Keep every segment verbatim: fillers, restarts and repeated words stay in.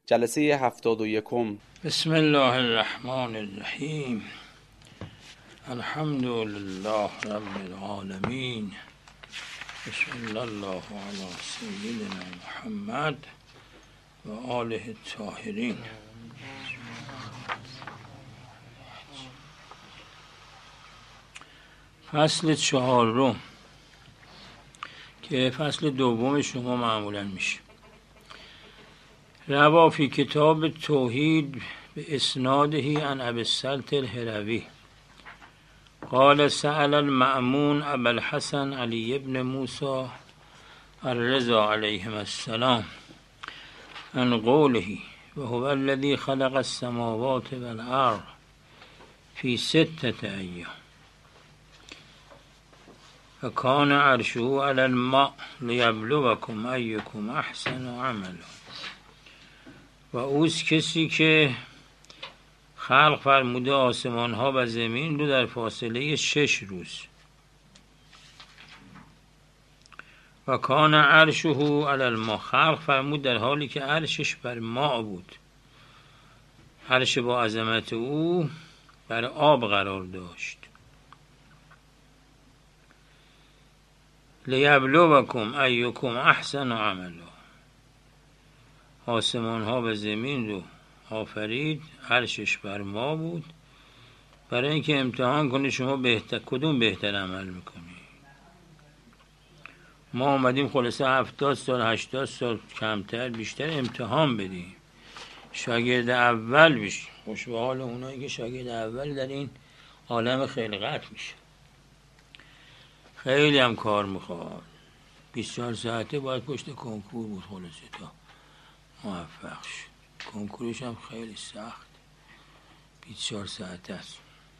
جلسه هفتاد و یکم. بسم الله الرحمن الرحیم. الحمد لله رب العالمین. بسم الله علی سیدنا محمد و آله الطاهرین. فصل چهارم که فصل دوم شما معمولا میشه. روا فی کتاب توحید به اسناده عن ابی السلط الهروی قال سأل المأمون ابا الحسن علی بن موسی الرضا علیهم السلام عن قوله و هو الذی خلق السماوات والارض فی ستة ایام و کان عرشه علی الماء لیبلوکم ایکم احسن عملا. و اوست کسی که خلق فرموده آسمان ها و زمین رو در فاصله شش روز. و کان عرشه علی الماء، خلق فرمود در حالی که عرشش بر ماء بود. عرش با عظمت او بر آب قرار داشت. لیبلوکم ایکم احسن عملا، آسمان ها و زمین رو آفرید، عرشش بر ما بود برای اینکه امتحان کنه شما بهتر کدوم بهتر عمل میکنی. ما آمدیم خلاصه هفتاد سال هشتاد سال کمتر بیشتر امتحان بدیم، شاگرد اول بشیم. خوش به حال اونایی که شاگرد اول در این عالم خلقت میشه. خیلی هم کار میخواد، بیست و چهار ساعته باید پشت کنکور بود خلاصه تا موفق شد. کنکورش هم خیلی سخت، بیست و چهار ساعته است.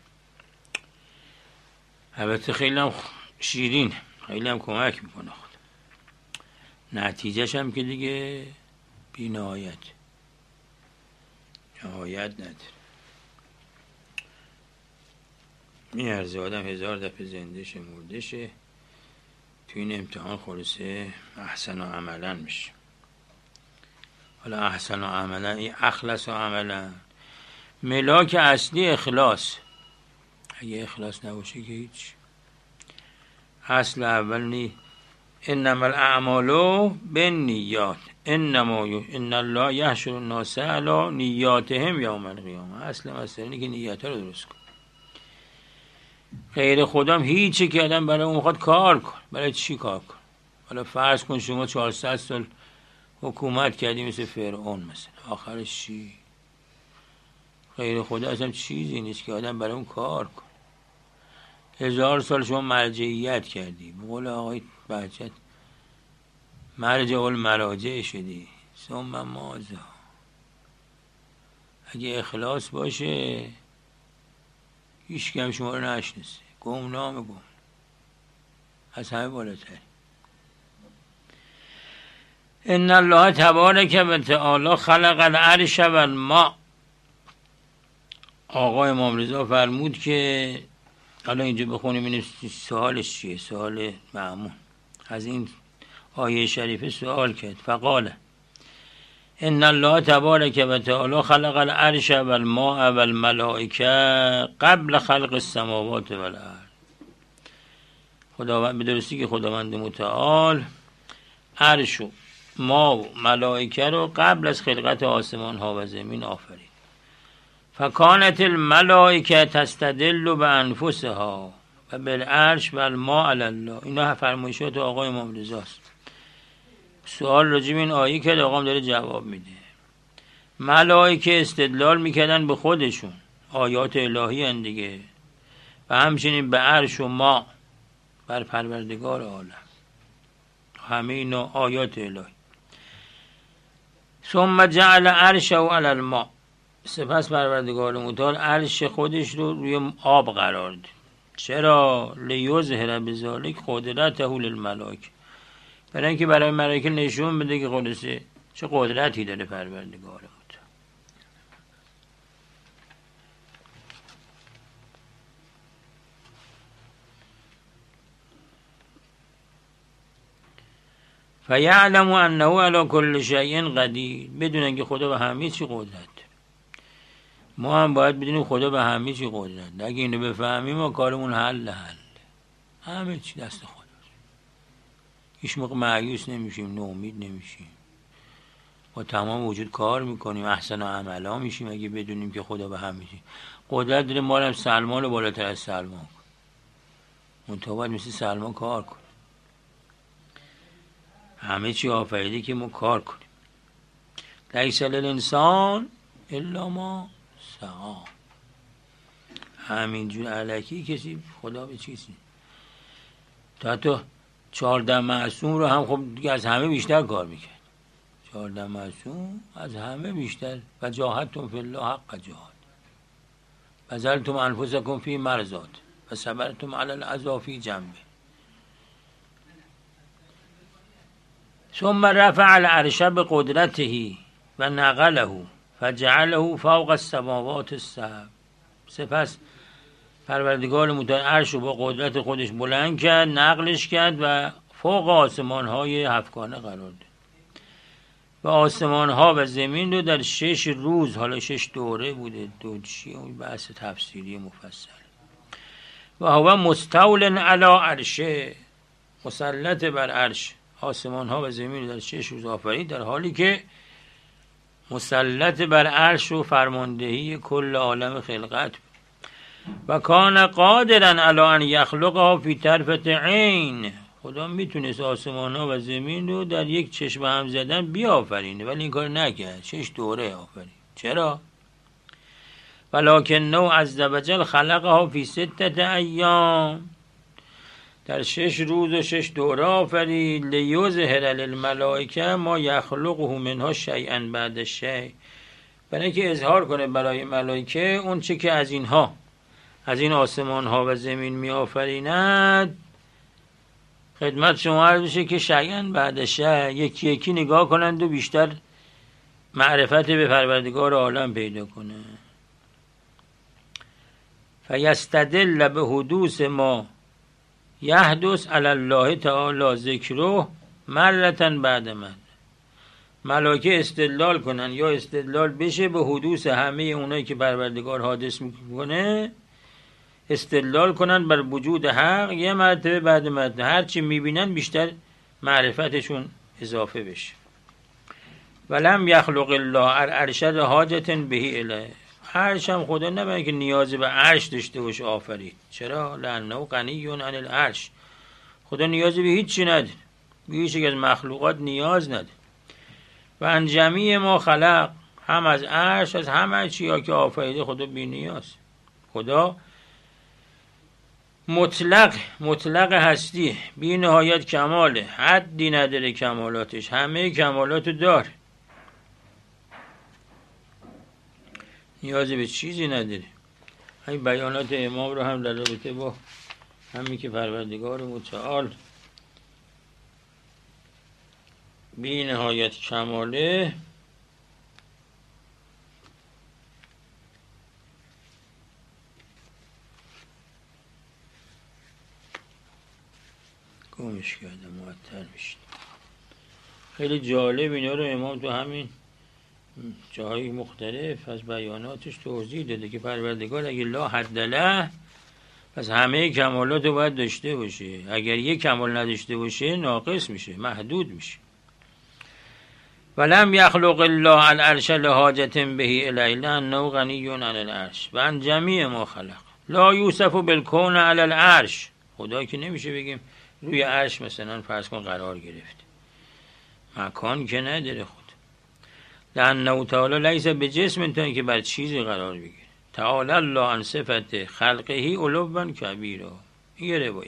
البته خیلی هم شیرین، خیلی هم کمک میکنه خود. نتیجهش هم که دیگه بی نهایت نهایت نداره. میارزه آدم هزار دفعه زنده شه مرده شه تو این امتحان خلاصه احسن و عملا میشه. حالا احسن و عملا این اخلص و عملا ملاک اصلی اخلاص. اگه اخلاص نباشه که هیچ. اصل اول نی انما الاعمال بالنیات انما ان الله یحشر الناس علی نیاتهم یوم القیامه. اصل مسئله اینه که نیت رو درست کن. غیر خودم هیچی که آدم برای اون میخواد کار کن. برای چی کار کن؟ حالا فرض کن شما چهارصد سال حکومت کردی مثل فرعون مثلا، آخرش چی؟ غیر خدا اصلا چیزی نیست که آدم برای اون کار کن. هزار سال شما مرجعیت کردی، به قول آقای بهجت مرجع المراجع شدی. ثم ماذا؟ اگه اخلاص باشه هیچ کم شما رو نشناسه. گمنام گم از همه بالاتر. ان الله تبارک و تعالی خلق العرش و الماء. آقا امام رضا فرمود که حالا اینجا بخونیم این سوالش چیه. سوال معمول از این آیه شریفه سوال کرد. فقال ان الله تبارک و تعالی خلق العرش و الماء و الملائکه قبل خلق السماوات و الارض. خداوند به درستی که خداوند متعال عرش و ما و ملائکه رو قبل از خلقت آسمان ها و زمین آفرید. فکانت الملائکه تستدل به انفسها و بالعرش و الماء علی الله. اینا فرمایشات آقای امام رضا است. سوال راجع به این آیه که آقام داره جواب میده. ملائکه استدلال میکردن به خودشون، آیات الهی هن دیگه، و همچنین به عرش و ما، بر پروردگار عالم. همه اینا آیات الهی. ثم جعل عرشه علی الماء. سپس پروردگار متعال عرش خودش رو روی آب قرار داد. چرا؟ لیظهر بذلک قدرته للملائکه. برای اینکه برای ملائکه نشون بده که خلاصه چه قدرتی داره پروردگار متعال. فیعلم انه علی کل شیء قدیر، بدونن که خدا به همه چی قدرت داره. ما هم باید بدونیم خدا به همه چی قدرت داره. اگه اینو بفهمیم ما کارمون حل حل همه چی دست خداست. هیچ موقع مایوس نمیشیم، ناامید نمیشیم، با تمام وجود کار میکنیم، احسن عملا میشیم اگه بدونیم که خدا به همه چی قدرت داره. ما هم سلمان رو بالاتر از سلمان کن، منتها باید مثل سلمان کار کنیم. همه چی آفریده که ما کار کنیم. لیس للانسان الا ما سعی. همینجور الکی کسی خدا به چیزی. تا حتی چهارده معصوم رو هم خب دیگه از همه بیشتر کار میکرد. چهارده معصوم از همه بیشتر. و جاهدتم فی الله حق جهاد، بذلتم انفسکم فی مرضات و صبرتم علی الاذی فی جنبه. ثم رفع العرش بقدرته و نقله فجعله فوق السماوات السبع. سپس پروردگار متعال عرش رو با قدرت خودش بلند کرد، نقلش کرد و فوق آسمان های هفتگانه قرار داد. و آسمان ها و زمین رو در شش روز، حالا شش دوره بوده، دو چیه اون بحث تفسیری مفصل. و هو مستول علی عرشه، مسلط بر عرش. آسمان ها و زمین در شش روز آفرید، در حالی که مسلط بر عرش و فرماندهی کل عالم خلقت. و کان قادرا علی ان یخلقها فی طرفة عین. خدا میتونست آسمان ها و زمین رو در یک چشم هم زدن بیافرینه، ولی این کار نکرد، شش دوره آفرید. چرا؟ ولکنه عز وجل خلقها فی ستة ایام، در شش روز و شش دوره آفرید. لیظهر للملائکه ما یخلقه منها شیئا بعد شیء، برای اینکه اظهار کنه برای ملائکه اون چه که از اینها، از این آسمان ها و زمین می آفریند، خدمت شما عرض بشه که شیئا بعد شیء، یکی یکی نگاه کنند و بیشتر معرفت به پروردگار عالم پیدا کنه. فیستدل به حدوث ما یحدث علی الله تعالی ذکره مرتا بعد مرة. ملائکه استدلال کنن یا استدلال بشه به حدوث همه اونایی که پروردگار حادث میکنه، استدلال کنن بر وجود حق یه مرتبه بعد مرتبه، هرچی میبینن بیشتر معرفتشون اضافه بشه. ولم یخلق الله العرش حاجت به الیه. عرش هم خدا نباید که نیازی به عرش داشته باشه آفرید. چرا؟ لانه غنی عن العرش. خدا نیازی به هیچ چی نداره، به هیچ یک از مخلوقات نیاز نداره. و ان جمیع ما خلق، هم از عرش از همه چیا که آفریده خدا بی نیاز. خدا مطلق مطلق هستی، بی نهایت کماله، حدی نداره کمالاتش، همه کمالاتو داره، نیازی به چیزی نداره. این بیانات امام رو هم در رابطه با همین که پروردگار متعال بی نهایت کماله، گمش کرده معطل میشید. خیلی جالب اینا رو امام تو همین جاهای مختلف از بیاناتش توضیح داده که پروردگار اگه لا حد له، پس همه کمالات رو باید داشته باشه. اگر یک کمال نداشته باشه ناقص میشه، محدود میشه. ولم یخلق الله العرش لحاجت به الیه لانه غنی عن العرش و عن جمیع ما خلق. لا یوصف بالکون علی العرش. خدا که نمیشه بگیم روی عرش مثلا فرض کن قرار گرفت، مکان که نداره خود. لانه تعالی لیس بجسم، تا اینکه بر چیزی قرار بگیره. تعالی الله عن صفت خلقه علوا کبیرا. این روایت.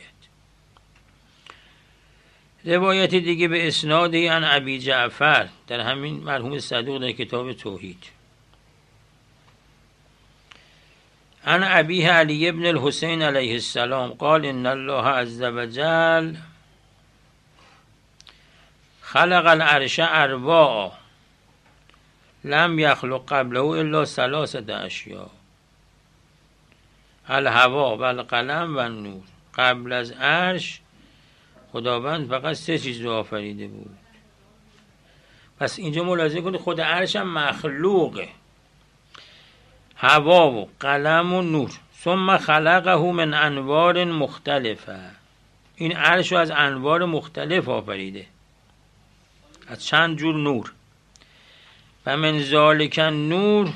روایت دیگه به اسنادی عن ابی جعفر در همین مرحوم صدوق در کتاب توحید، عن ابیه علی ابن الحسین علیه السلام قال ان الله عز وجل خلق العرش اربعا لم یخلق قبله الا ثلاثه اشیاء الهوا و القلم و النور. قبل از عرش خداوند فقط سه چیز رو آفریده بود: پس اینجا ملاحظه کنید خود عرش هم مخلوقه، هوا و قلم و نور. ثم خلقه من انوار مختلفه، این عرش رو از انوار مختلف آفریده، از چند جور نور. و من ذالک نور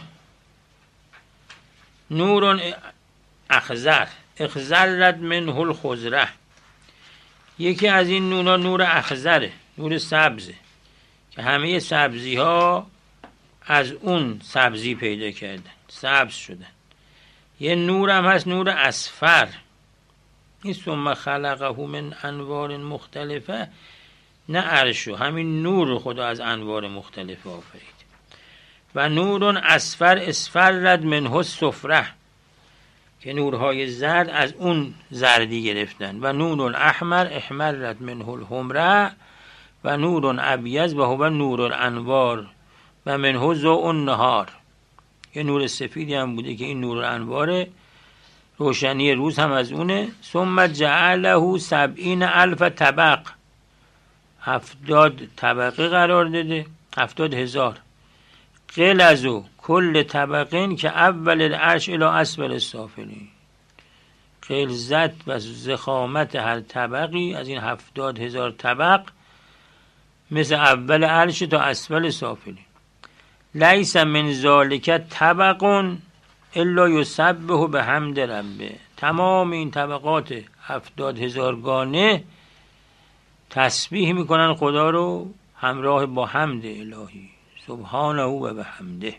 نور اخضر اخضرت منه الخضره، یکی از این نورها نور اخضره، نور سبزه که همه سبزی ها از اون سبزی پیدا کردن، سبز شدن. یه نور هم هست نور اصفر، این ثم خلقه من انوار مختلفه، نه عرشو، همین نور رو خدا از انوار مختلف آفرید. و نور اصفر اصفرت منه الصفره، که نورهای زرد از اون زردی گرفتن. و نور احمر احمرت منه الحمره، و نور ابیض و هو نور الانوار و منه ضوء النهار، یه نور سفیدی هم بوده که این نور الانوار روشنی روز هم از اونه. ثم جعله سبعین الف طبق، هفتاد طبقه قرار داده، هفتاد هزار. غلظ کل طبقین که اول العرش الی اسفل السافلین، غلظت و ضخامت هر طبقی از این هفتاد هزار طبق مثل اول عرش تا اسفل سافلین. لیس من ذالک طبق الا یسبح بحمد ربه، تمام این طبقات هفتاد هزارگانه تسبیح میکنن خدا رو همراه با حمد الهی، سبحانه و بحمده.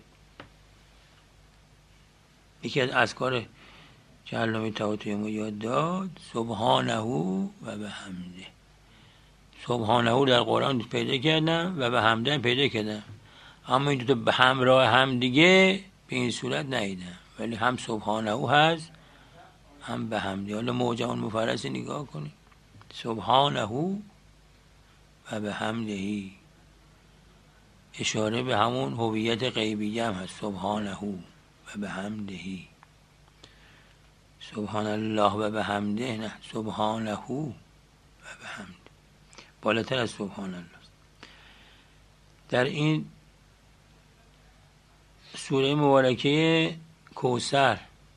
یکی از اذکار که علامه طحاطوی یاد داد سبحانه و بحمده. سبحانه در قرآن پیدا کردم و بحمده پیدا کردم، اما این دو تا به همراه هم دیگه به این صورت ندیدم، ولی هم سبحانه هست هم بحمده. حالا موجه اون مفرس نگاه کنید، سبحانه و بحمدهی، اشاره به همون هویت غیبیه هم هست، سبحانه و بحمدهی. سبحان الله و بحمده نه، سبحانه و بحمده بالاتر از سبحان الله. در این سوره مبارکه کوثر،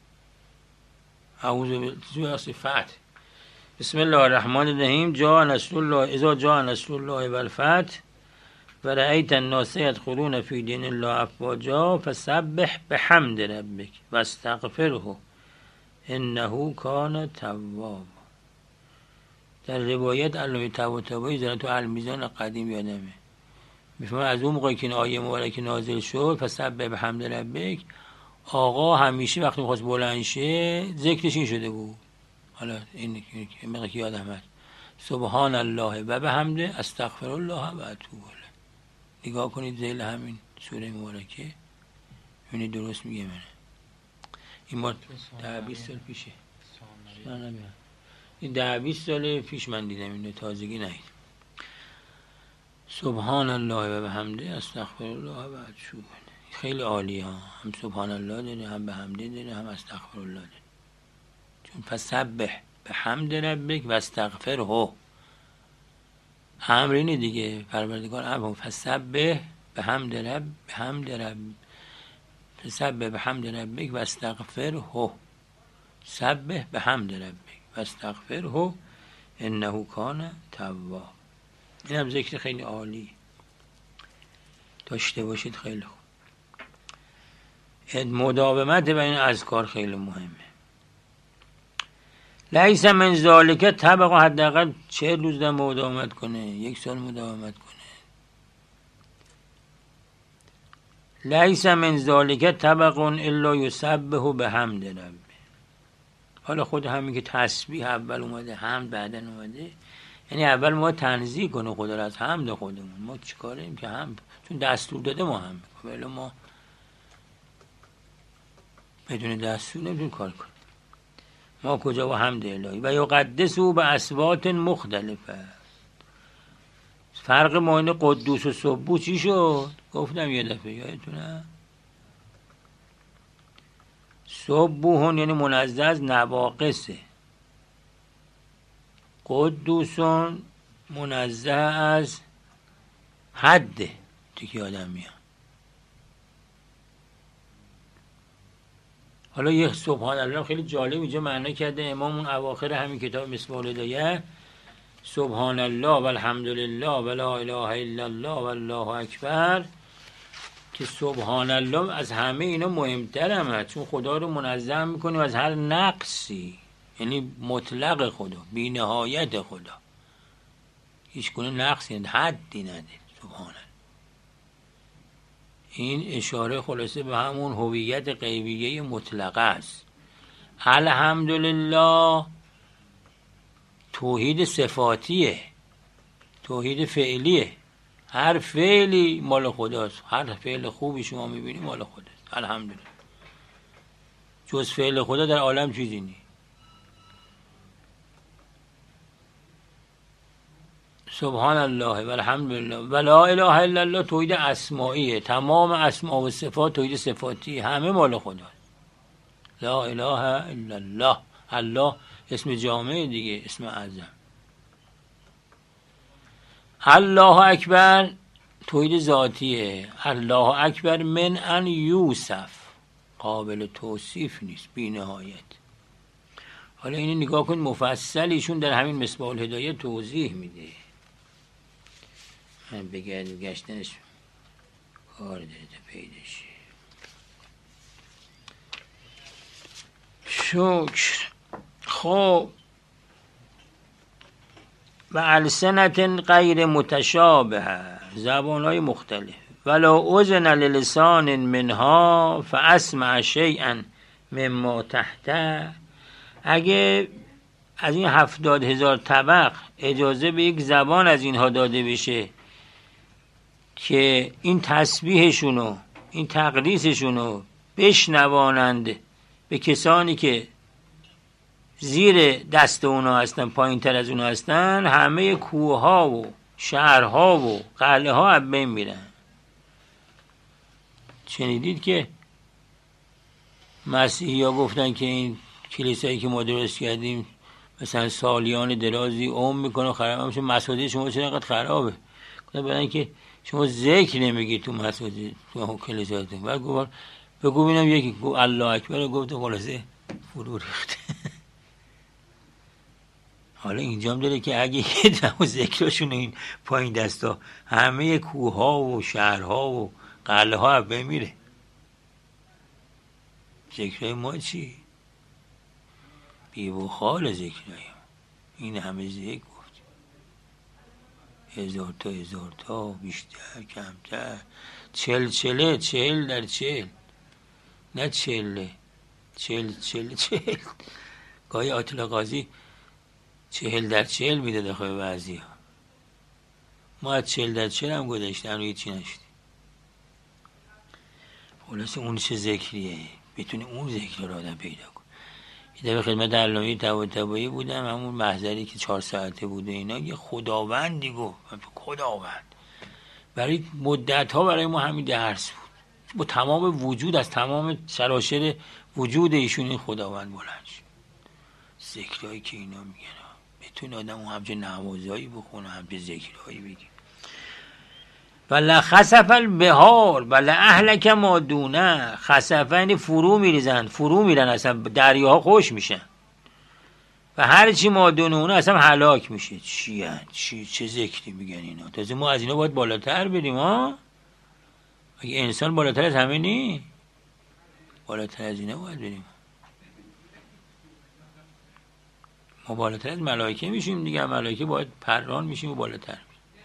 اعوذ بالله فتح، بسم الله الرحمن الرحیم، جاء نصر الله اذا جاء نصر الله والفتح و رأیت الناس يدخلون فی دین الله افواجا فسبح بحمد ربک واستغفره انه کان توابا. در روایت علامه طباطبایی زدن تو المیزان قدیم یادمه، میفهمه از اون موقعی که این آیه مبارکه نازل شد فسبح بحمد ربک، آقا همیشه وقتی میخواست بلند شه ذکرش این شده بود، حالا این موقعی که یادم هست، سبحان الله و بحمده استغفر الله و اتوب الیه. نگاه کنید ذیل همین سوره مبارکه، ببینید درست میگه. من این ما ده بیست سال پیشه، این ده بیست سال پیش من دیدم، اینو تازگی ندیدم. سبحان الله و بحمده استغفر الله و اتوب الیه، خیلی عالیه ها، هم سبحان الله داره، هم بحمده داره، هم استغفر الله داره. چون فسبح بحمد ربک و استغفره، امر اینه دیگه، پروردگار امر فسبح بحمد رب بحمد رب فسبح بحمد ربک و استغفره، سبح بحمد ربک و استغفره انه کان توابا. این هم ذکر خیلی عالی، داشته باشید، خیلی خوب. مداومت و این اذکار خیلی مهمه. لیس من ذالک طبق، حداقل چهل روز در مداومت کنه، یک سال مداومت کنه. لیس من ذالک طبق الا یسبح بحمد ربه. حالا خود همین که تسبیح اول اومده، حمد بعدن اومده، یعنی اول ما تنزیه کنه خدا رو از حمد خودمون. ما چیکاریم که حمد، چون دستور داده ما هم میکنیم، ولی ما بدون دستور نمیتونیم کار کنیم. ما کجا با حمد الهی و یقدسو به اصوات مختلفه. فرق بین قدوس و سبوح چی شد؟ گفتم یه دفعه، یادتونه؟ سبوحون یعنی منزه از نواقصه، قدوسون منزه از حده، دیگه آدم میاد. حالا یه سبحان الله خیلی جالب اینجا معنا کرده امام اون اواخر همین کتاب مصباح الهدایه، سبحان الله و الحمدلله و لا اله الا الله و الله اکبر، که سبحان الله از همه اینا مهمترمه، چون خدا رو منزه میکنیم از هر نقصی، یعنی مطلق خدا، بی نهایت خدا، هیچ گونه نقصی حدی نداره. سبحان الله این اشاره خلاصه به همون هویت غیبیه مطلقه است. الحمدلله توحید صفاتیه، توحید فعلیه، هر فعلی مال خداست، هر فعل خوبی شما میبینی مال خداست. الحمدلله جز فعل خدا در عالم چیزی نیست. سبحان الله و الحمدلله و لا اله الا الله توحید اسماییه، تمام اسما و صفات توحید صفاتی، همه مال خداست. لا اله الا الله، الله اسم جامع دیگه، اسم اعظم. الله اکبر توحید ذاتیه، الله اکبر من ان یوصف، قابل توصیف نیست، بی نهایت. حالا اینو نگاه کن مفصل ایشون در همین مصباح الهدایه توضیح میده. من بگرد گشتنش کار داره تا پیداشه. شکر. خب و السنت غیر متشابه، زبانهای مختلف، ولو اذن للسان منها فاسمع شیئا مما تحته، اگه از این هفتاد هزار طبق اجازه به یک زبان از اینها داده بشه که این تسبیحشونو، این تقدیسشونو بشنوانند به کسانی که زیر دست اونا هستن، پایین تر از اونا هستن، همه کوه ها و شهرها و قلعه ها از بین میرن. شنیدید که مسیحی ها گفتن که این کلیسایی که ما درست کردیم مثلا سالیان درازی عمر میکنه خراب میشه، مساجد شما چرا اینقدر خرابه؟ گفتن برای که شما ذکر نمیگی تو مساجد تو کلیساتون. بعد گفت بگو ببینم یکی گفت الله اکبر، گفت خلاصه فرو ریخت. حالا اینجا هم داره که اگه یه دم ذکرشون این پایین دستا همه کوه ها و شهرها و قلعه ها بمیره، ذکرهای ما چی؟ بی‌بخال ذکرهای این همه ذکر گفت، هزار تا هزار تا، بیشتر کمتر، چل چله، چل در چل، نه چله، چل چل چل. گاهی آتلا قاضی چهل در چهل میده داخل بعضی ها، ما از چهل در چهل هم گذاشتن و هیچی نشدیم. خلاصه اون چه ذکریه، بتونه اون ذکر رو آدم پیدا کن. یه دفعه خدمت علامه طباطبایی بودم، همون محضری که چهار ساعته بوده اینا، یه خداوندی گفت، خداوند برای مدت ها برای ما همین درس بود، با تمام وجود، از تمام سراشر وجود ایشون این خداوند بلند شد. ذکرهایی که اینا میگن بتونه آدم اون همچه نمازهایی بخونه، همچه ذکرهایی بگه. ولا خسف البحار ولا اهلک ما دونه، خسفه یعنی فرو میریزن، فرو میرن، اصلا دریاها خوش میشن و هر چی ما دونه اونه اصلا هلاک میشه. چی هن؟ چی چه ذکری میگن اینا؟ تازه ما از اینا باید بالاتر بریم ها. اگه انسان بالاتر از همه نی، بالاتر از اینا باید بریم. ما بالاتر از ملائکه میشیم دیگه، ملائکه باید پران میشیم و بالاتر.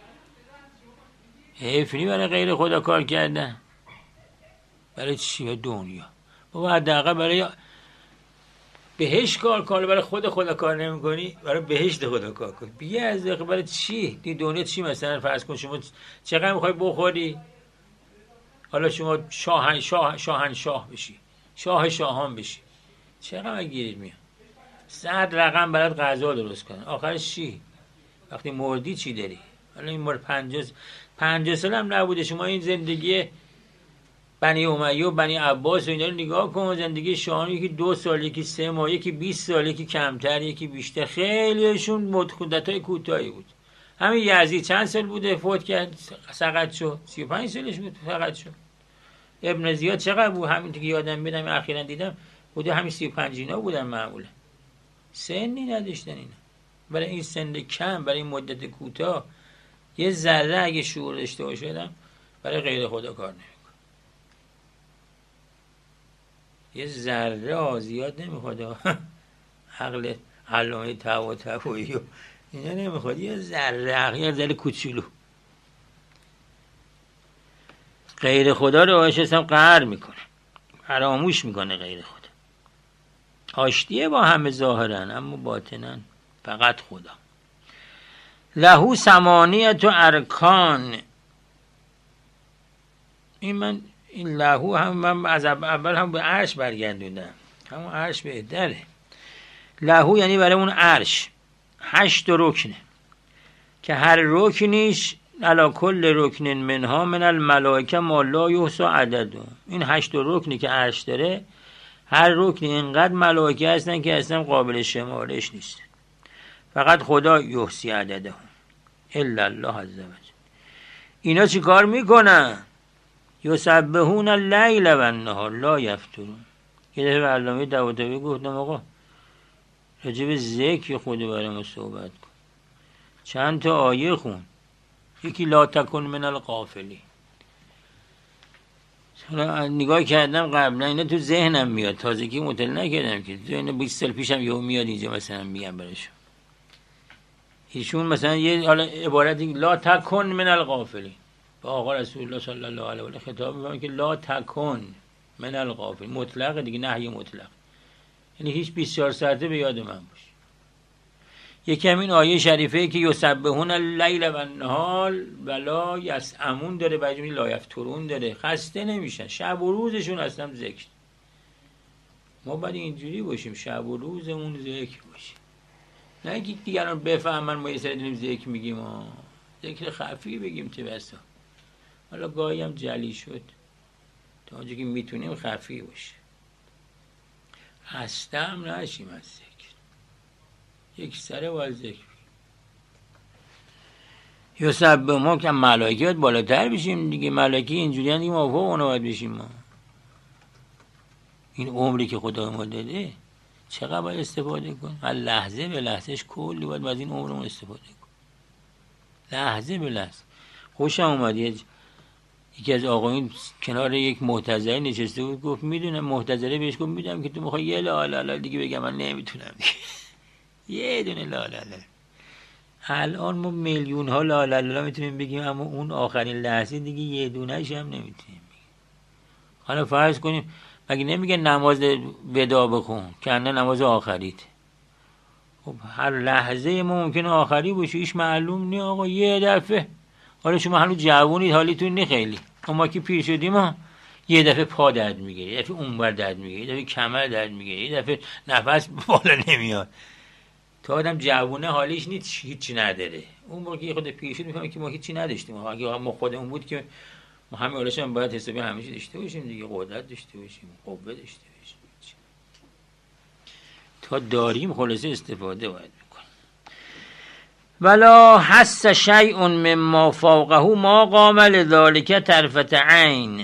حیفنی برای غیر خدا کار کردن. برای چی؟ دنیا. بابا حداقل برای بهشت کار کن، برای خود خدا کار نمی کنی، برای بهشت خدا کار کن. بیه از دقیقه برای چی؟ این دنیا چی؟ مثلا فرض کن شما چقدر میخوای بخوری؟ حالا شما شاهن شاه شاهن شاه بشی، شاه شاهان بشی، چقدر گیرید میاد؟ صد رقم برات غذا درست کن، آخرش چی؟ وقتی مردی چی داری؟ حالا این مورد پنجاه پنجاه سال هم نبوده، شما این زندگی بنی امیه و بنی عباس و اینا رو نگاه کن، زندگی شاهان یکی دو سال، یکی سه ماه، یکی بیست سال، یکی کمتر، یکی بیشتر، خیلیشون مدت‌های کوتاهی بود. همین یزید چند سال بوده فوت کرد سقط شد؟ سی و پنج سالش بود سقط شد. ابن زیاد چقدر بود؟ همین که یادم میادم اخیراً دیدم بوده همین سی و پنج اینا بودن معمولا. سنی نداشتن اینا. برای این سن کم، برای این مدت کوتاه یه ذره اگه شعور داشته باشدم برای غیر خدا کار نمیکنه. یه ذره زیاد نمیخواد. عقل علامه طباطبایی و اینا نمیخواد، یه ذره، یه ذره کوچولو. غیر خدا رو آشستم قهر میکنه، فراموش میکنه غیر خدا. آشتیه با همه ظاهرن اما باطنن فقط خدا. لهو ثمانیت و ارکان. این من این لهو هم من از اول هم به عرش برگردوندم، همون عرش بهتره. لهو یعنی برای اون عرش هشت رکنه که هر رکنیش علا کل رکن منها من الملائکه ما لا یحصی عدده. این هشت رکنی که عرش داره، هر رکنی اینقدر ملائکه هستن که اصلا قابل شمارش نیست. فقط خدا یحصی عدده الا الله عز وجل. اینا چی کار میکنن؟ یسبحون اللیل و النهار لا یفترون. یه دفعه به علامه طباطبایی گفتم آقا راجع به ذکر خود برای ما صحبت کن. چند تا آیه خون. یکی لا تکن من الغافلین. نگاه کردم قبلا اینا تو ذهنم میاد، تازگی مطلع نکردم که تو اینا بیست سال پیشم یهو میاد اینجا مثلا میگم براشون. ایشون مثلا یه حالا عبارتی لا تکن من الغافلین، با آقا رسول الله صلی الله علیه و آله خطاب میکنه که لا تکن من الغافلین، مطلق دیگه، نهی مطلق، یعنی هیچ بیست و چهار ساعته به یاد من باشه. یکی همین آیه شریفه که یسبحون اللیل و النهار و لا یسأمون داره، بعضی میگه لا یفترون داره، خسته نمیشن، شب و روزشون اصلا ذکر. ما باید اینجوری باشیم، شب و روزمون ذکر باشیم، نه اینکه دیگران بفهمن ما یه سری داریم ذکر میگیم، ها ذکر خفی بگیم چه بسا. حالا گاهی هم جلی شد تا اونجا که میتونیم خفی باشه، خسته هم نشیم از ذکر. یک سره باید ذکر یسبح. ما که ملائکه باید بالاتر بشیم دیگه، ملائکه اینجوری هم دیگه ما فوق اونا باید بشیم. ما این عمری که خدا ما داده چقدر باید استفاده کن؟ هر لحظه به لحظهش کلی باید از این عمرمون استفاده کن، لحظه به لحظه. خوشم اومد یکی از آقایون کنار یک محتضره نشسته بود، گفت میدونم، محتضره بهش گفت میدونم که تو میخوای یه لا لا لا دیگه بگم، من نمیتونم دیگه. یه دونه لا لا لا. الان ما میلیون ها لا لا لا میتونیم بگیم، اما اون آخرین لحظه دیگه یه دونهش هم نمیتونیم بگیم. حالا فرض کنیم مگه نمیگه نماز ودا بخون که نه نماز آخریت؟ خب هر لحظه ما ممکنه آخری باشه، ایش معلوم نی آقا. یه دفعه حالا شما هنوز جوونید، حالیتون نی خیلی، اما که پیر شدیم ها یه دفعه پا درد میگیره، یه دفعه اونور درد میگیره، یه دفعه کمر درد میگیره، یه دفعه نفس بالا نمیاد. تا آدم جوونه حالیش نیست، هیچی نداره. اون موقع که خود پیر شد میفهمه که ما هیچی نداشتیم. اگه ما خودمون بود که ما همه حالش هم باید حسابی همیشه داشته باشیم دیگه، قدرت داشته باشیم، قوه داشته باشیم. تا داریم خلاصه استفاده باید بکنیم. ولا حس شیء مما فوقه ما قام لذلك طرفة عین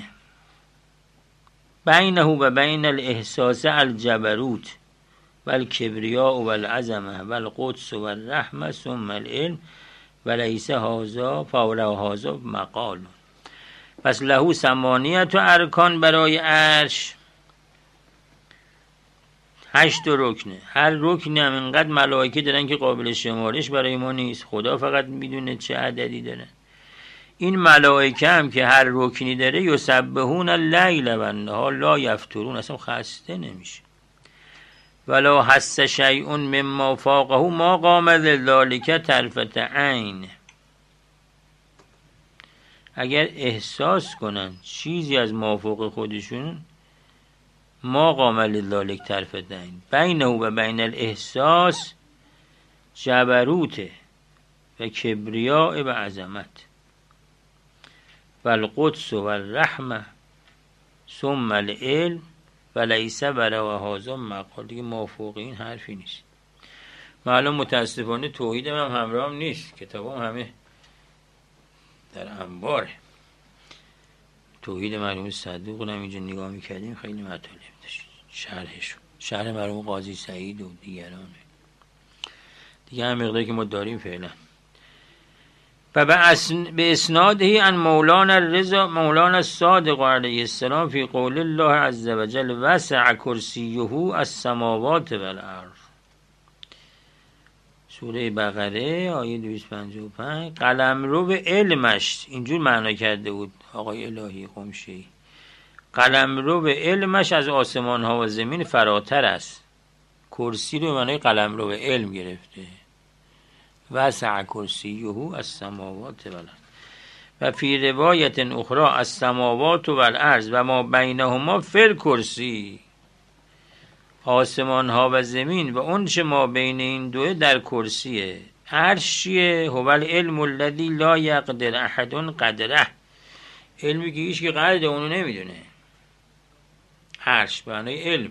بینه و بین الاحساس الجبروت و الکبریاء و العظمه و القدس و الرحمه ثم العلم و لیس هذا فولا هذا مقال. پس لهو ثمانیت و ارکان، برای عرش هشت رکنه، هر رکنی هم اینقدر ملائکه دارن که قابل شمارش برای ما نیست، خدا فقط میدونه چه عددی دارن. این ملائکه هم که هر رکنی داره یسبحون اللیل و النهار لا یفترون، اصلا خسته نمیشه. ولا حس شیء مما فوقه ما قام لذلك طرفة عین. اگر احساس کنن چیزی از مافوق خودشون، ما قام لذلك طرفة عین بینه و بین الاحساس جبروت و کبریاء و عظمت و القدس و الرحمه ثم العلم و لیس برا و هذا مقال. دیگه مافوق این حرفی نیست. معلوم متاسفانه توحید هم همراه هم نیست، کتاب هم همه در انباره. توحید مرحوم صدوق رو هم اینجا نگاه میکردیم خیلی مطالب داشت، شرحشون، شرح مرحوم قاضی سعید و دیگران دیگه هم مقداری که ما داریم فعلا. و به اسناده عن مولانا الرضا مولانا الصادق علیه السلام فی قول الله عز وجل وسع کرسیه السماوات والارض، سوره بقره آیه دویست و پنجاه و پنج. قلمرو علمش اینجور معنا کرده بود آقای الهی قمشی، قلمرو علمش از آسمان ها و زمین فراتر است. کرسی رو معنای قلمرو علم گرفته. وسع کرسیه السماوات والارض و فی روایت اخرى السماوات والارض و ما بینهما فی الکرسی، آسمان ها و زمین و اون چه ما بین این دوه در کرسیه. عرش چیه؟ هو العلم الذی لا یقدر احد قدره، علمی که هیچ که قدر اونو نمیدونه. عرش به معنای علم.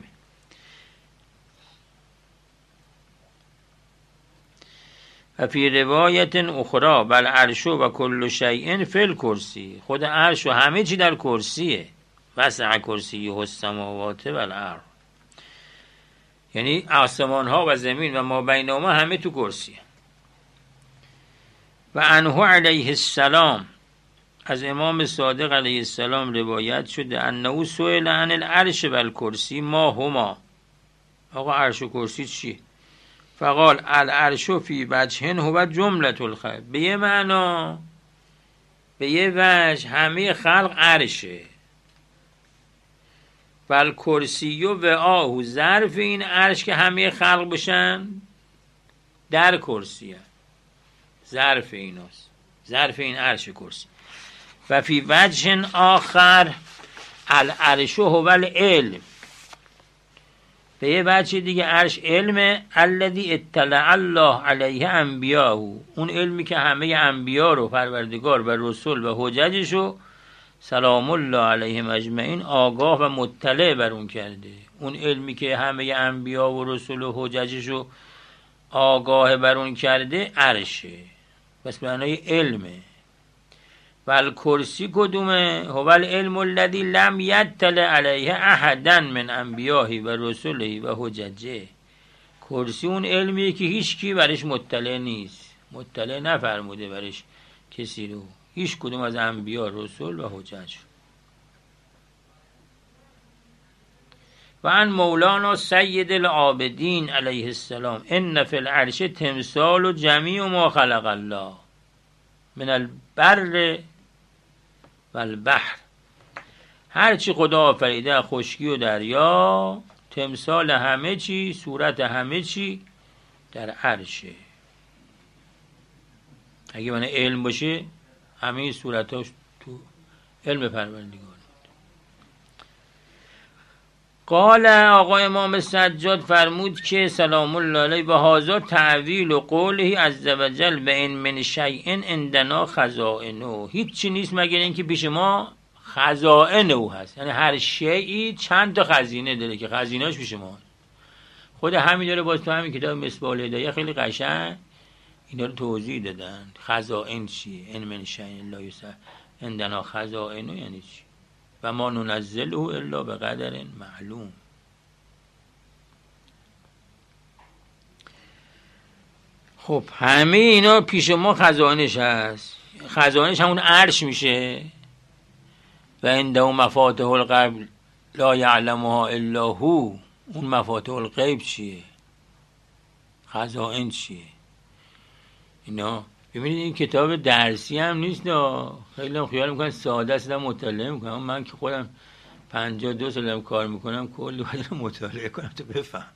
و فی روایت اخرى بل عرش و کل شیء فی الکرسی، خود عرش و همه چی در کرسیه. وسع کرسیه السماوات والارض، یعنی آسمان ها و زمین و ما بینهما همه تو کرسیه. و عنه علیه السلام، از امام صادق علیه السلام روایت شده انه سئل عن العرش و الکرسی ما هما، آقا عرش و کرسی چی؟ فقال العرش فی وجه هو جملة الخلق، به یه معنا به یه وجه همه خلق عرشه. بل کرسی و آهو، ظرف این عرش که همه خلق بشن در کرسیه، ظرف ایناست، ظرف این عرش کرسی. و فی وجه آخر العرش هو العلم، به یه وجه دیگه عرش علمه. الذی اطلع الله علیه انبیاءه، اون علمی که همه انبیا رو پروردگار و رسول و حججشو سلام الله علیهم اجمعین آگاه و مطلع بر اون کرده. اون علمی که همه انبیا و رسول و حججشو آگاه بر اون کرده عرشه، بس به معنای علمه. و الکرسی کدومه؟ هو العلم الذی لم یطلع علیه احدا من انبیائه و رسله و حججه. کرسی اون علمیه که هیچ کی برش مطلع نیست، مطلع نفرموده برش کسی رو، هیچ کدوم از انبیا، رسول و حجج. و ان مولانا سید العابدین علیه السلام ان فی العرش تمثال و جمیع ما خلق الله من البر و البحر، هرچی خدا آفریده خشکی و دریا، تمثال همه چی، صورت همه چی در عرشه. اگه من علم باشه همه صورتاش تو علم پروردگار. قال آقای امام سجاد فرمود که سلام الله علیه و هذا تعویل و قوله عز وجل به این من شیء عندنا خزائنه، هیچ چی نیست مگر اینکه پیش ما خزائن او هست، یعنی هر شیئی چند تا خزینه داره که خزینه‌اش پیش ما. خود همین داره باز تو همین کتاب مصباح الهدایه خیلی قشنگ اینا رو توضیح دادن. خزائن چیه؟ این من شیء لا یسع عندنا خزائنه یعنی چی؟ و ما ننزله الا به قدر معلوم. خب همه اینا پیش ما خزانش هست، خزانش همون عرش میشه. و عنده مفاتح الغیب لا یعلمها الا هو، اون مفاتح الغیب چیه؟ خزائن چیه؟ اینا ببینید این کتاب درسی هم نیست، خیلی هم خیال میکنن ساده است، مطالعه میکنم. من که خودم پنجاه و دو سالم کار میکنم کلی باید مطالعه کنم تو بفهم.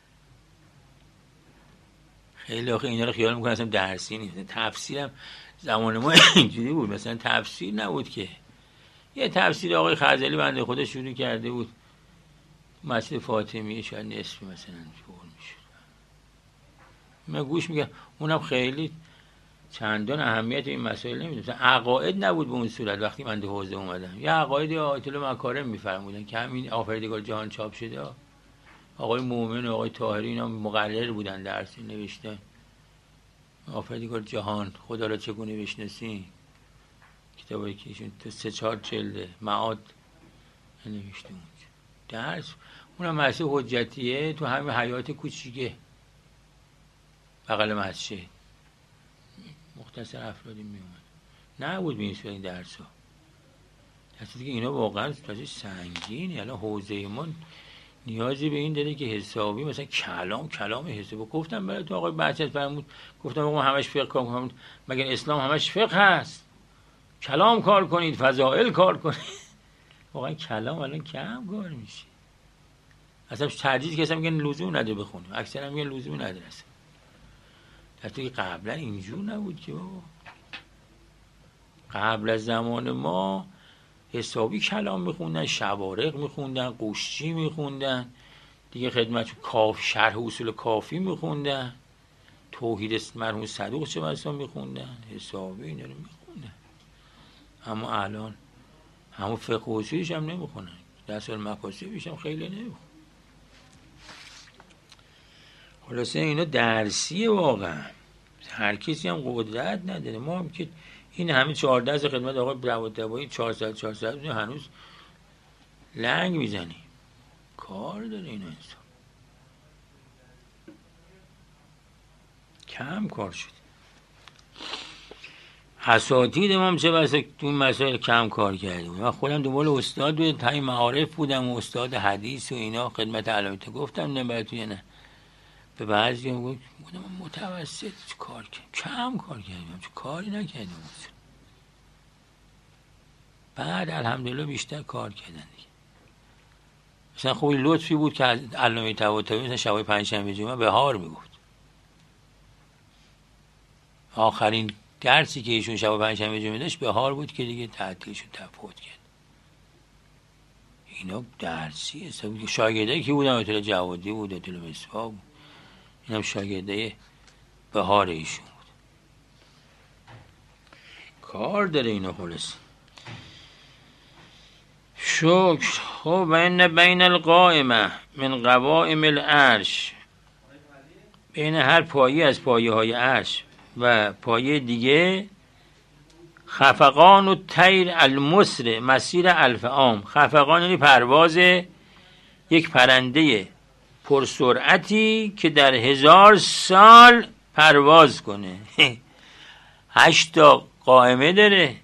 خیلی آخه اینا رو خیال میکنن اصلا درسی نیست. تفسیرم زمان ما اینجوری بود، مثلا تفسیر نبود که یه تفسیر آقای خزعلی بنده خدا شروع کرده بود مسجد فاطمیه، شاید نصفی مثلا جور میشد، من گوش میگم. اونم خیلی چندان اهمیت این مسائل نمیدونم، عقاید نبود به اون صورت. وقتی من تو حوزه اومدم یه عقاید آیت الله مکارم میفرمودن که همین آفریدگار جهان چاپ شده آقای مومن و آقای طاهری اینا مقرر بودن درس نوشتن. آفریدگار جهان خدا را چگونه بشناسی، کتابی که ایشون تو سه چهار جلد معاد نوشته بود درس، اونم محصه حجتیه تو همه حیات کوچیکه بغل مسجد مختصر افرادی می اومد، نه بود به این صورت این درس ها. درسته که اینا واقعا درسته سنگینه. الان حوزه ما نیازی به این داره که حسابی مثلا کلام کلام حسابی گفتم برای تو آقای بحثت فرمود، گفتم آقا همش فقه کار کنید، مگر اسلام همش فقه هست؟ کلام کار کنید، فضائل کار کنید. واقعا کلام الان کم کار میشه. اصلا ترجیح که اصلا میگن لزوم نداره بخونیم، اکثرا میگن لزوم نداره اصلا. درسته که قبلا اینجور نبود که بابا. قبل از زمان ما حسابی کلام میخوندن، شوارق میخوندن، قوشچی میخوندن دیگه، خدمت کاف شرح اصول کافی میخوندن، توحید مرحوم صدوق چه بسا میخوندن، حسابی اینا رو میخوندن. اما الان همون فقه اصولیش هم نمیخونن، درس المکاسبش هم خیلی نمیخونن. خلاصه اینا درسیه واقعا، هر کسی هم قدرت نداره. ما هم که این همین چهارده از خدمت آقای برودبایی چهارصد چهارصد هنوز لنگ میزنی، کار داره این انسان، کم کار شد. اساتید ما هم چه بسا تو این مسائل کم کار کردیم. من خودم دنبال استاد بود، تای معارف بودم و استاد حدیث و اینا خدمت علامت گفتم نه براتون یا نه، به بعضی هم گفت من متوسط چه کار کردیم، کم کار کردیم، چه کاری نکردیم. بعد الحمدلله بیشتر کار کردن دیگه. مثلا خوبی لطفی بود که علامه طباطبایی مثلا شبای پنجشنبه جمعه بهار میگفت. آخرین درسی که ایشون شب پنجشنبه جمعه داشت بهار بود که دیگه تعطیل شد، تفوت کرد. اینا درسیه. شاگردایی که بودن آیت جوادی بود، آیت مصباح بود، اینم شاگرده بهار ایشون بود. کار داره اینا. خلاص شکر. خب بین بین القائمه من قوائم العرش، بین هر پایه از پایه های عرش و پایه دیگه، خفقان و طیر المسر مسیر الف عام. خفقان یعنی پرواز یک پرنده پرسرعتی که در هزار سال پرواز کنه. هشت تا قائمه داره،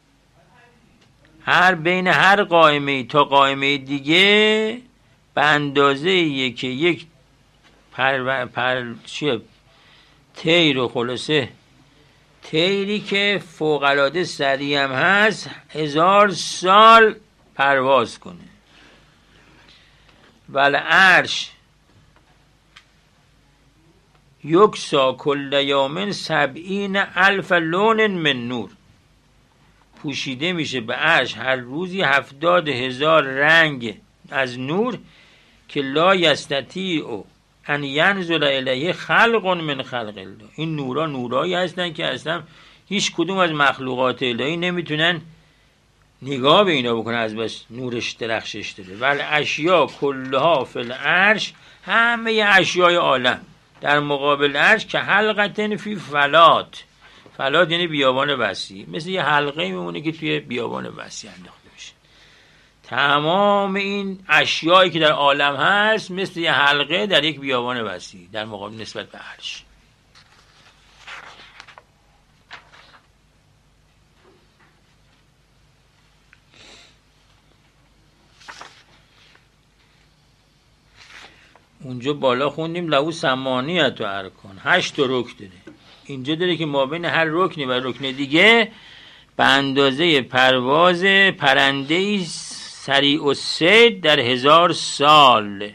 هر بین هر قائمه تا قائمه دیگه به اندازه یه که یک پر پر چیه تیر و خلاصه تیری که فوق‌العاده سریع هم هست هزار سال پرواز کنه. ول عرش یکسا کل یوم سبعین الف لون من نور، پوشیده میشه به عرش هر روزی هفتاد هزار رنگ از نور که لا یستطیع ان ینزل الیه خلق من خلق الله. این نورا نورایی هستن که اصلا هیچ کدوم از مخلوقات الهی نمیتونن نگاه به اینا بکنن، از بس نورش درخشش داره. ول اشیا کلها فی العرش، همه اشیای عالم در مقابل عرش که حلقتن فی فلات. فلات یعنی بیابان وسیع، مثل یه حلقه میمونه که توی بیابان وسیع انداخته میشه. تمام این اشیایی که در عالم هست مثل یه حلقه در یک بیابان وسیع در مقابل نسبت به عرش. اونجا بالا خوندیم لهو ثمانیت و ارکان، هشت تا رکن داره. اینجا داره که ما بین هر رکنی و رکن دیگه به اندازه پرواز پرنده‌ای سریع الصید در هزار سال.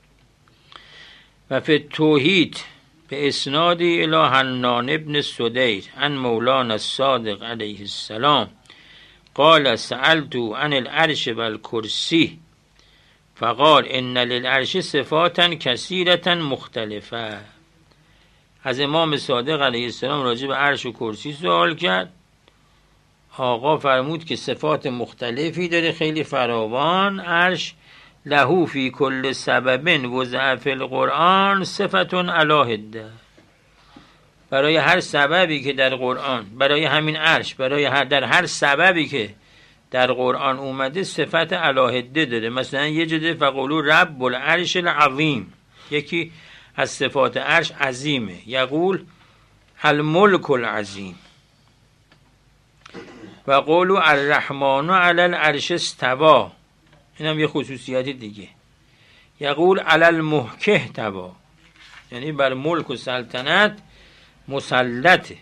و فی توحید به اسنادی الی حنان ابن سدیر عن مولانا الصادق علیه السلام قال سألت عن العرش و الکرسی فقال ان للعرش صفاتا کثیرة مختلفه. از امام صادق علیه السلام راجع به عرش و کرسی سوال کرد. آقا فرمود که صفات مختلفی داره، خیلی فراوان عرش، له فی کل سبب وضع فی القرآن صفت علی حده. برای هر سببی که در قرآن، برای همین عرش، برای هر در هر سببی که در قرآن اومده صفت علی حده داره. مثلا یه جده فقولو رب العرش العظیم، یکی از صفات عرش عظیمه، یقول الملک العظیم. و قولو الرحمن علی العرش استوى، این هم یه خصوصیت دیگه. یقول علی المحکه توا، یعنی بر ملک و سلطنت مسلطه.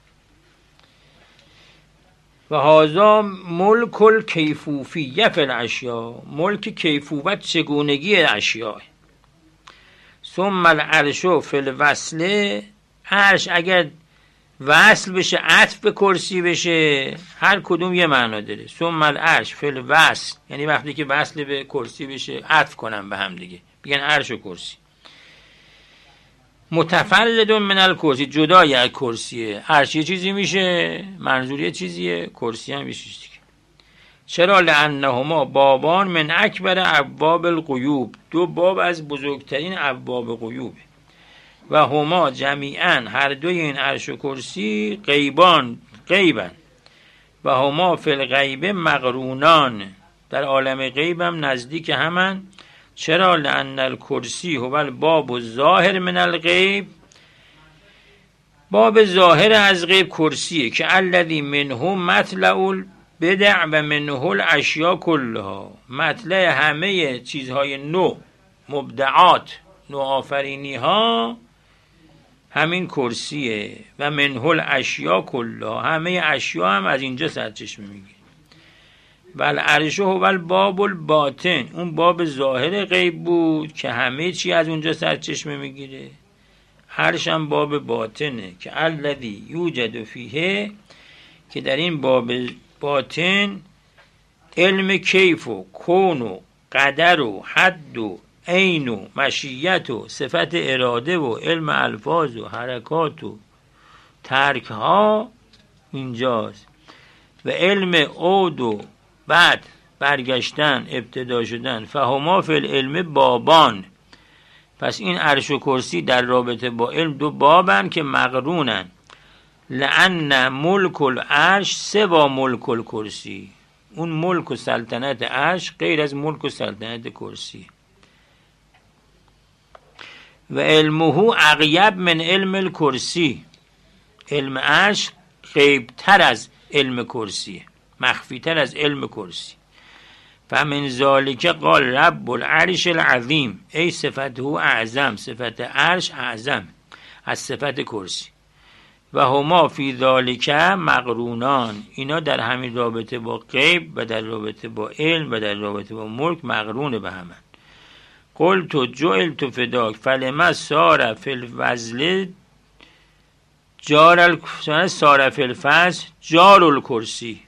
و هذا ملک الکیفوفیه فی الاشیاء، ملک کیفوفت چگونگی اشیاء. ثم العرش فی الوصل، عرش اگر وصل بشه، عطف به کرسی بشه، هر کدوم یه معنا داره. ثم العرش فی الوصل یعنی وقتی که وصل به کرسی بشه عطف کنن به هم دیگه، بگن عرش و کرسی. متفرد من الکرسی، جدای از کرسیه. عرش یه چیزی میشه، منظور یه چیزیه، کرسی هم یه چیزی. چرا؟ لانهما بابان من اکبر ابواب الغیوب، دو باب از بزرگترین ابواب غیوبه. و هما جمیعا، هر دوی این عرش و کرسی غیبان، غیبن. و هما فی الغیب مقرونان، در عالم غیب هم نزدیک همن. چرا؟ لان الکرسی هو الباب الظاهر من الغیب، باب ظاهر از غیب کرسیه، که الذی منه مطلع البدع و منه الاشیاء کلها، مطلع همه چیزهای نو، مبدعات، نوآفرینی ها همین کرسیه. و منه الاشیاء کلها، همه اشیاء هم از اینجا سرچشمه میگیره. و العرش هو الباب الباطن، اون باب ظاهر غیب بود که همه چی از اونجا سرچشمه میگیره. عرش هم باب باطنه که الذی یوجد فیه، که در این باب باطن علم کیف و کون و قدر و حد و عین و مشیت و صفت اراده و علم الفاظ و حرکات و ترک ها اینجاست. و علم عود و بعد برگشتن، ابتدا شدن. فهما فی العلم بابان، پس این عرش و کرسی در رابطه با علم دو بابن که مقرونن. لأن ملک العرش سوا ملک الکرسی، اون ملک و سلطنت عرش غیر از ملک و سلطنت کرسی. و علمه اغیب من علم الکرسی، علم عرش غیبتر از علم کرسی، مخفیتر از علم کرسی. فمن ذالک قال رب العرش العظیم، ای صفته اعظم، صفت عرش اعظم از صفت کرسی. و هما فی ذالک مقرونان، اینا در همین رابطه با غیب و در رابطه با علم و در رابطه با ملک مقرون به همن. قلت جعلت فداک فلما سار فی الوزل جار ال... سار فی الفضل جار الکرسی،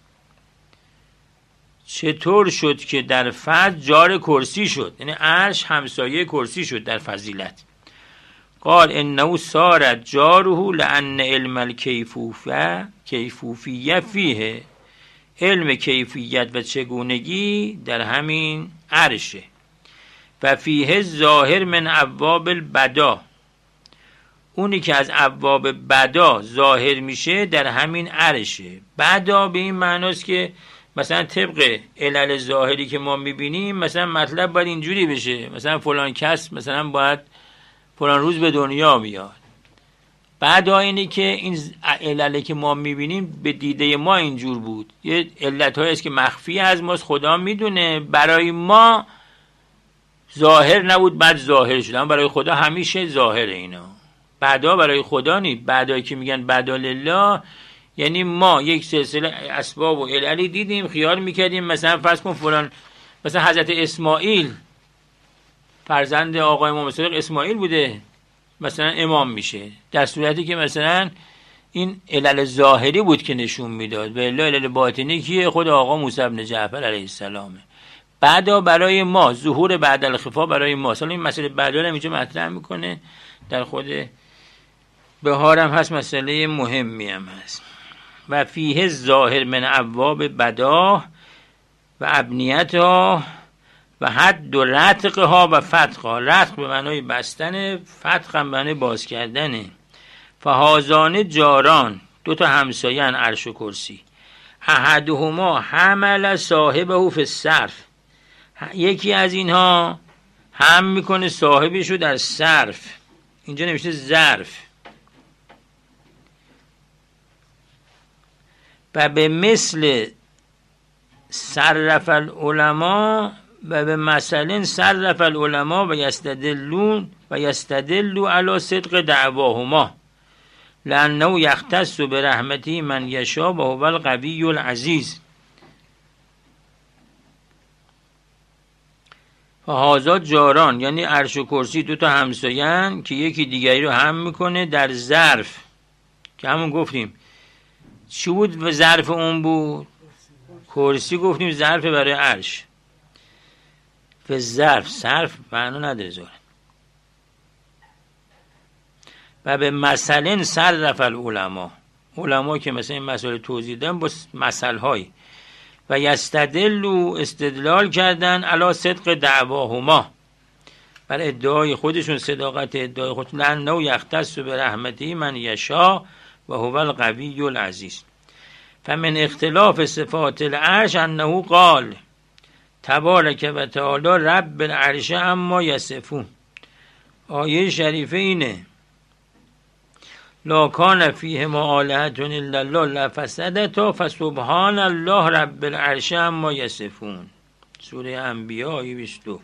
چطور شد که در فضل جار کرسی شد، یعنی عرش همسایه کرسی شد در فضیلت. قال انه سار جاره لان علم الکیفوفه کیفوفیه فیه، علم کیفیت و چگونگی در همین عرشه. و فیه ظاهر من ابواب البدا، اونی که از ابواب بدا ظاهر میشه در همین عرشه. بدا به این معناست که مثلا طبق علل ظاهری که ما میبینیم، مثلا مطلب باید اینجوری بشه، مثلا فلان کس مثلا باید فلان روز به دنیا بیاد. بدا اینی که این عللی که ما میبینیم به دیده ما اینجور بود، یه علت هایی است که مخفی از ماست، خدا میدونه، برای ما ظاهر نبود بعد ظاهر شد، اما برای خدا همیشه ظاهر. اینا بعدا برای خدا نیست. بعدایی که میگن بعدا لله یعنی ما یک سلسله اسباب و عللی دیدیم، خیال میکردیم مثلا فرض کن فلان، مثلا حضرت اسماعیل فرزند آقای امام صادق اسماعیل بوده مثلا امام میشه، در صورتی که مثلا این علل ظاهری بود که نشون میداد، و الا علل باطنی کیه؟ خود آقا موسی بن جعفر علیه السلامه. بعدا برای ما ظهور بعد الخفا برای ما. حالا این مسئله بعدا رو اینجا مطرح میکنه، در خود بهارم هست، مسئله مهمی هم هست. و فیه ظاهر من ابواب بدا و ابنیتها و حد و رتقها و فتقها. رتق به معنای بستن، فتق هم به معنای باز کردنه. فهازان جاران، دو تا همسایه‌ان عرش و کرسی. احدهما حمل صاحبه فی الصرف، یکی از اینها هم میکنه صاحبشو در صرف. اینجا نمیشه ظرف. و به مثل صرف العلماء و به مثلا صرف العلماء و یستدلون و یستدلوا علی صدق دعواهما لانه یختص برحمته من یشاء و هو القوی العزیز. فهذا جاران یعنی عرش و کرسی دو تا همسایه‌ان که یکی دیگری رو هم میکنه در ظرف، که همون گفتیم چی بود و ظرف اون بود؟ کرسی. گفتیم ظرف برای عرش. به ظرف صرف معنا نداره زاره. و به مثلا صرف العلماء، علما که مثلا این مسائل توضیح دادن با مثل های. و یستدلوا استدلال کردن علی صدق دعواهما، بر ادعای خودشون، صداقت ادعای خودشون. لانه یختص برحمته من یشاء و هو القوی العزیز. فمن اختلاف صفات العرش انه قال تبارک و تعالی رب العرش اما یصفون. آیه شریفه اینه لا کان فیهما آلهة الا الله لفسدتا فسبحان الله رب العرش اما یصفون. سوره انبیاء آیه بیست و دو.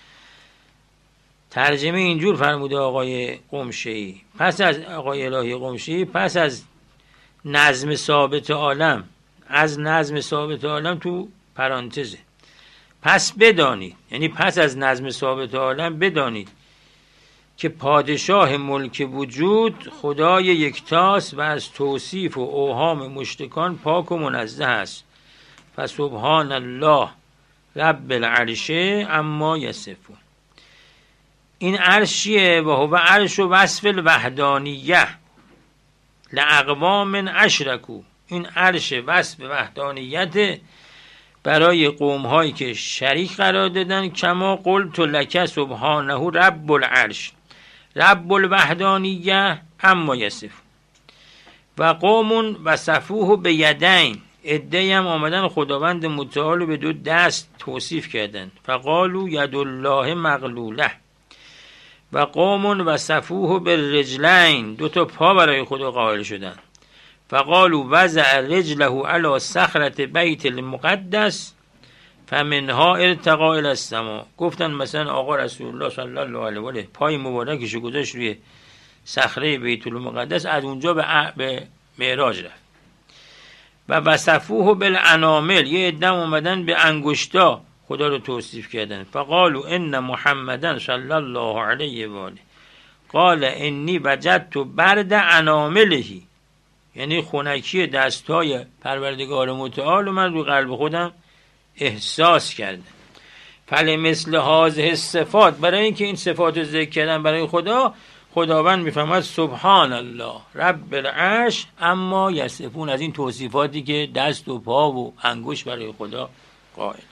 ترجمه اینجور فرموده آقای قمشه‌ای، پس از آقای الهی قمشه‌ای، پس از نظم ثابت عالم، از نظم ثابت عالم تو پرانتزه، پس بدانید، یعنی پس از نظم ثابت عالم بدانید که پادشاه ملک وجود خدای یکتاست و از توصیف و اوهام مشرکان پاک و منزه است. فسبحان الله رب العرش اما یصفون. این عرش چیه؟ و هو عرش و وصف الوحدانیه لاقوام اشرکوا. این عرش وصف وحدانیت برای قوم هایی که شریک قرار دادن. کما قلت لک سبحانه رب العرش رب الوحدانیه اما یصفون. و قوم وصفوه به یدین، عده‌ای هم آمدن خداوند متعال به دو دست توصیف کردن. فقالوا ید الله مغلوله. و قوم وصفوه به رجلین، دو تا پا برای خدا قائل شدن. فقالوا وضع رجله علی صخرة بیت المقدس فمنها ارتقى الی السماء. گفتن مثلا آقا رسول الله صلی الله علیه و آله پای مبارکشو گذاشت روی صخره بیت المقدس، از اونجا به به معراج رفت. و وصفوه بالانامل، یه عده اومدن به انگشتا خدا رو توصیف کردن. فقالوا ان محمدا صلی الله علیه و آله قال انی وجدت برد انامله، یعنی خنکی دستای پروردگار متعال من رو قلب خودم احساس کردم. فل مثل هذه الصفات، برای اینکه این صفات رو ذکر کردن برای خدا، خداوند میفهمد سبحان الله رب العرش اما یصفون، از این توصیفاتی که دست و پا و انگشت برای خدا قائل.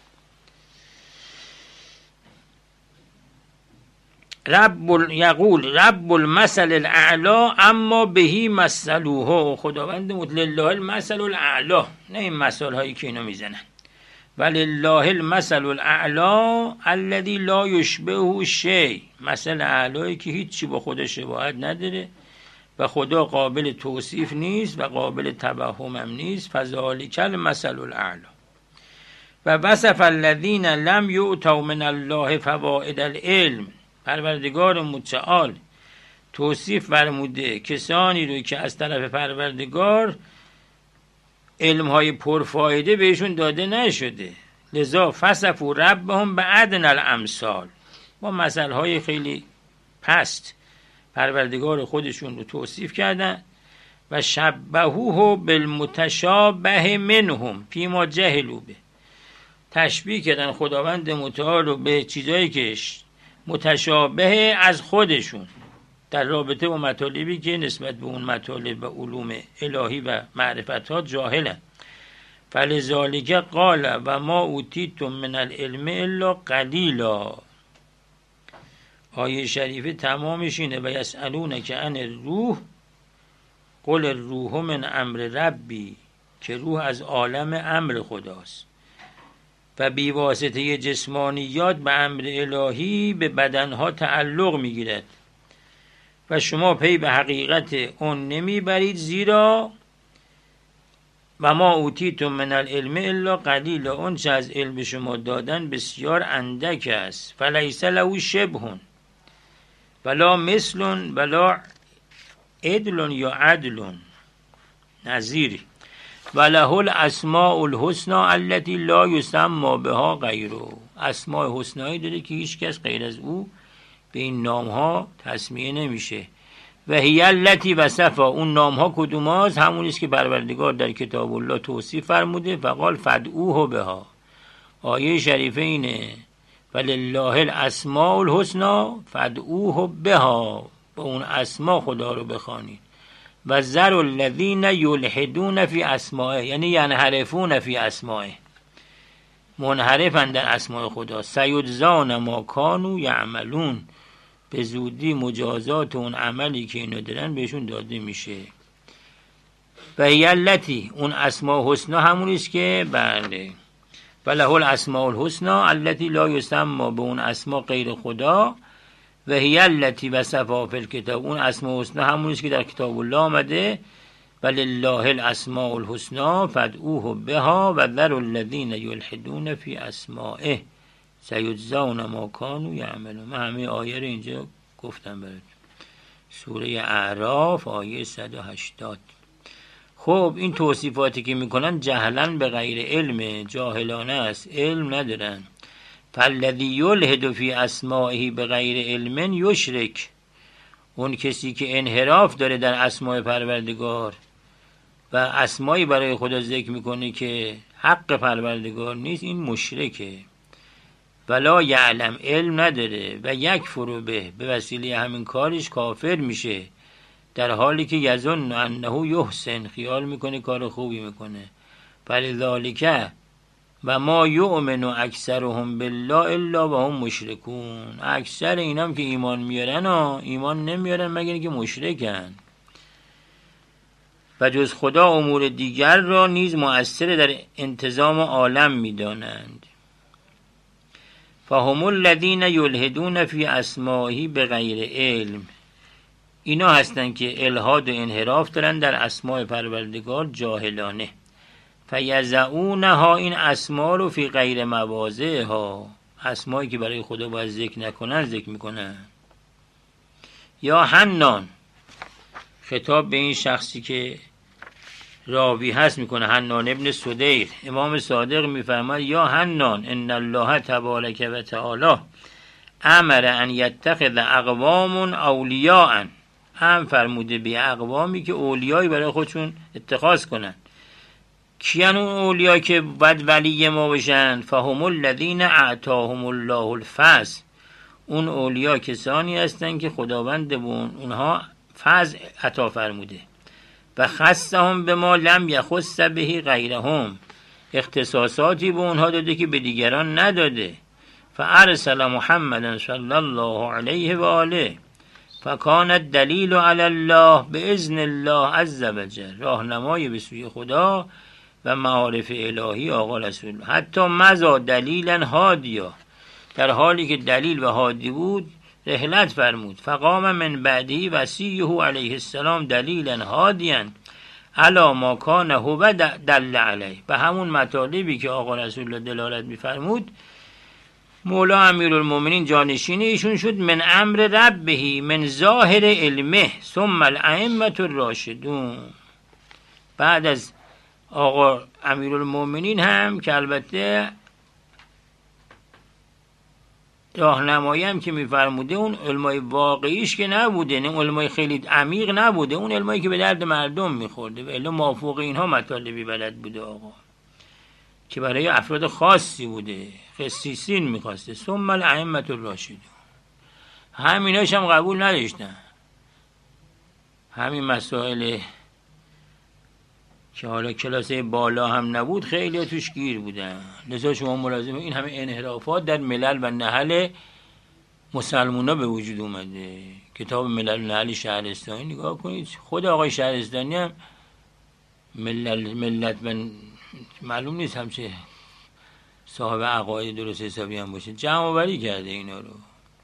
رب یقول رب المثل الاعلا اما بهی مثلوه. خداوند لله المثل الاعلا، نه این مثال هایی که اینا میزنن. ولله المثل الاعلا الذی لا یشبهه شیء، مثل اعلایی که هیچی با خودش شباهت نداره و خدا قابل توصیف نیست و قابل توهم هم نیست. فذلک المثل الاعلا. و وصف الذین لم یؤتوا من الله فوائد العلم، پروردگار متعال توصیف فرموده کسانی رو که از طرف پروردگار علمهای پرفایده بهشون داده نشده. لذا فصفوا ربهم بعدن الامثال، با مثلهای خیلی پست پروردگار خودشون رو توصیف کردن. و شبهوه بالمتشابه منهم فیما جهلوا به، تشبیه کردن خداوند متعال رو به چیزایی که متشابه از خودشون در رابطه با مطالبی که نسبت به اون مطالب و علوم الهی و معرفتات جاهلن. فلذالک قال و ما اوتیتم من العلم الا قلیلا. آیه شریفه تمامش اینه و یسألونک عن الروح قل الروح من امر ربی، که روح از عالم امر خداست و بی واسطه جسمانیات به امر الهی به بدنها تعلق میگیرد و شما پی به حقیقت اون نمیبرید، زیرا و ما اوتیتم من العلم الا قلیلا، اون چه از علم شما دادن بسیار اندک است. فلیس له شبه ولا مثل ولا عدل یا عدل نظیری وله الاسماء الحسنى التي لا یسمى بها غیره. اسماء حسنایی داره که هیچ کس غیر از او به این نام ها تسمیه نمیشه. و هی التي وصفها، اون نام ها کدوم هاست؟ همون است که پروردگار در کتاب الله توصیف فرموده فقال فدعوه بها. آیه شریفه اینه ولله الاسماء الحسنى فدعوه بها، با اون اسما خدا رو بخوانید. و ذر الذین یلحدون فی اسمائه، یعنی ینحرفون فی اسمائه، منحرفن در اسماء خدا. سیجزون ما کانوا یعملون، به زودی مجازات اون عملی که اینو دارن بهشون داده میشه. و هی التی، اون اسماء حسنا همون است که بله وله الاسماء الحسنى التي لا یسمى، به اون اسما غیر خدا. و هی التی وصفها فی الکتاب، اون اسماء حسنا همون است که در کتاب الله آمده ولله الاسماء الحسنى فادعوه بها و ذروا الذین یلحدون فی اسمائه سیجزون ما کانوا یعملون. من همه آیه رو اینجا گفتم براتون. سوره اعراف آیه صد و هشتاد. خب این توصیفاتی که میکنن جهلا به غیر علم، جاهلانه است، علم ندارن. فالذی یلحد فی اسمائه به غیر علم یشرک، اون کسی که انحراف داره در اسماء پروردگار و اسمایی برای خدا ذکر میکنه که حق پروردگار نیست، این مشرکه. ولا یعلم، علم نداره، و یکفر به، به وسیله همین کارش کافر میشه، در حالی که یظن انه یحسن، خیال میکنه کار خوبی میکنه. فلذالک و ما یؤمن اکثرهم بالله الا وهم مشرکون، اکثر اینام که ایمان میارن ها ایمان نمیارن مگر اینکه مشرکن و جز خدا امور دیگر را نیز مؤثر در انتظام عالم میدانند. فهم الذین یلحدون فی اسمائه بغیر علم، اینا هستن که الحاد و انحراف دارن در اسماء پروردگار جاهلانه. فیضعونها، این اسما رو فی غیر مواضعها، اسمایی که برای خدا باید ذکر نکنن ذکر میکنن. یا حنان، خطاب به این شخصی که راوی هست میکنه، حنان ابن سدیر. امام صادق میفرماید یا حنان ان الله تبارک و تعالی امر ان یتخذ اقوام اولیاء، هم فرموده به اقوامی که اولیایی برای خودشون اتخاذ کنن. کیان اون اولیا که باید ولی ما بشن؟ فهم الذین اعطاهم الله الفضل، اون اولیا کسانی هستن که خداوند به اونها فضل عطا فرموده. و خصهم به ما لم یخص به غیرهم، اختصاصاتی به اونها داده که به دیگران نداده. فارسل محمد صلی الله علیه و آله فکان الدلیل علی الله باذن الله عز وجل، راهنمای به سوی خدا و معارف الهی آقا رسول، حتی مزا دلیلا هادیا، در حالی که دلیل و هادی بود رحلت فرمود. فقام من بعدی وصیه علیه السلام دلیلا هادیا علی ما کان هو دل علیه، به همون مطالبی که آقا رسول دلالت می‌فرمود مولا امیرالمومنین جانشین ایشون شد. من امر ربه من ظاهر علمه ثم الائمه الراشدون، بعد از آقا امیرالمومنین هم که البته راهنمایی هم که میفرموده اون علمای واقعیش که نبوده، نه علمای خیلی عمیق نبوده، اون علمایی که به درد مردم میخورده و الا موافق اینها مطالبی بلد بوده آقا که برای افراد خاصی بوده، خصیصین میخواسته. ثم الائمه الراشدون، همیناش هم قبول نداشتن. همین مسائل که حالا کلاسه بالا هم نبود خیلی توش گیر بودن. لذا شما ملاحظه این همه انحرافات در ملل و نحل مسلمونا به وجود اومده. کتاب ملل و نحل شهرستانی نگاه کنید، خود آقای شهرستانی هم ملل ملت من معلوم نیست همچه صاحب عقاید درست حسابی هم باشه، جمع آوری کرده اینا رو.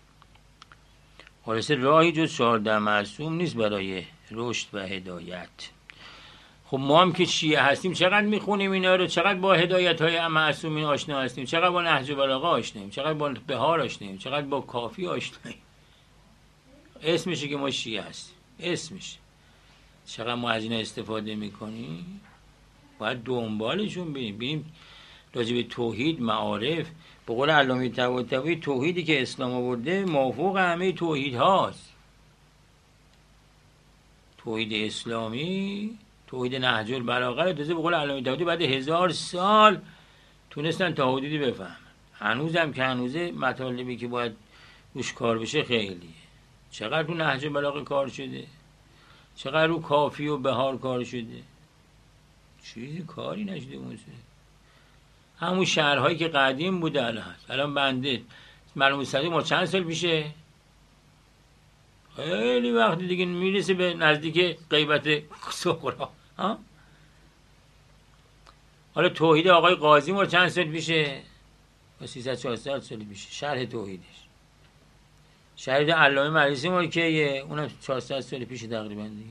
خلاصه راهی جز چهارده معصوم نیست برای رشد و هدایت. خب ما هم که شیعه هستیم چقدر میخونیم اینا رو، چقدر با هدایت های معصومین آشنا هستیم، چقدر با نهج البلاغه آشناییم، چقدر با بهار آشناییم، چقدر با کافی آشناییم. اسمشه که ما شیعه هستیم، اسمشه. چقدر ما از اینا استفاده میکنیم، باید دنبالشون بریم. بریم راجع به توحید، معارف، به قول علامه طباطبایی توحیدی که اسلام آورده موافق همه توحید هاست. توحید اسلامی، توحید نهج البلاغه رو به قول علامه طباطبایی بعد هزار سال تونستن تا حدودی بفهمن. هنوزم که هنوزه مطالبی که باید روش کار بشه خیلیه. چقدر تو نهج البلاغه کار شده، چقدر رو کافی و بهار کار شده، چیزی کاری نشده. موسیقی همون شهرهایی که قدیم بوده الان هست. الان بنده مرحوم صدیق ما چند سال پیشه، خیلی وقت دیگه میرسه به نزدیک غیبت صغرا. ها حالا توحید آقای قاضی ما چند سال پیشه، با سیصد چهارصد سال پیشه شرح توحیدش. شهید علامه مجلسی ما که اونم چهارصد سال پیشه تقریبا دیگه.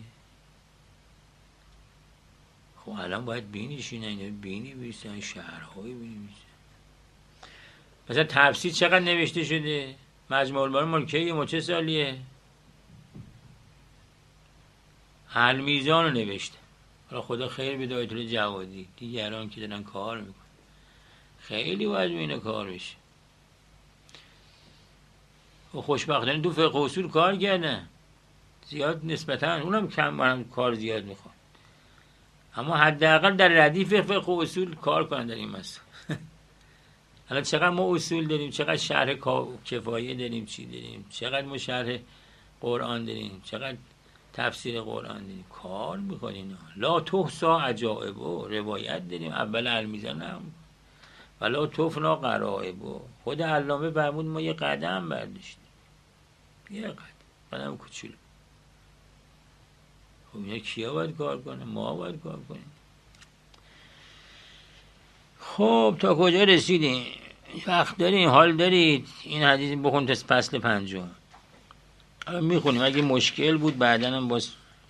خب الان باید بینیشین اینا، بینی بیستن، شهرهایی بینی بیستن. مثلا تفسیر چقدر نوشته شده، مجموع البیان ملکیه ما چه سالیه، المیزان رو نوشته. حالا خدا خیر بده آیت الله جوادی، دیگران که دارن کار میکن، خیلی باید اینه کار بشه. و خوشبختانه دو فقه اصول کار کردن زیاد نسبتا، اونم کم برام کار زیاد میخواد، اما حداقل در ردیف فقه اصول کار کنن در این مسئله. الان چقدر ما اصول داریم، چقدر شرح کفایه داریم، چی داریم، چقدر ما شرح قرآن داریم، چقدر تفسیر قرآن داریم، کار میکنه اینا. لا تحصی عجائب، روایت داریم اول المیزان هم ولا تفنا غرائب. خود علامه فرمود ما یه قدم برداشتیم، یه قدم قدم کوچولو. خب اینا کیا باید کار کنه؟ ما باید کار کنیم. خب تا کجا رسیدیم؟ وقت داریم، حال دارید این حدیث بخون تا فصل پنجم میخونیم. اگه مشکل بود بعدن هم باز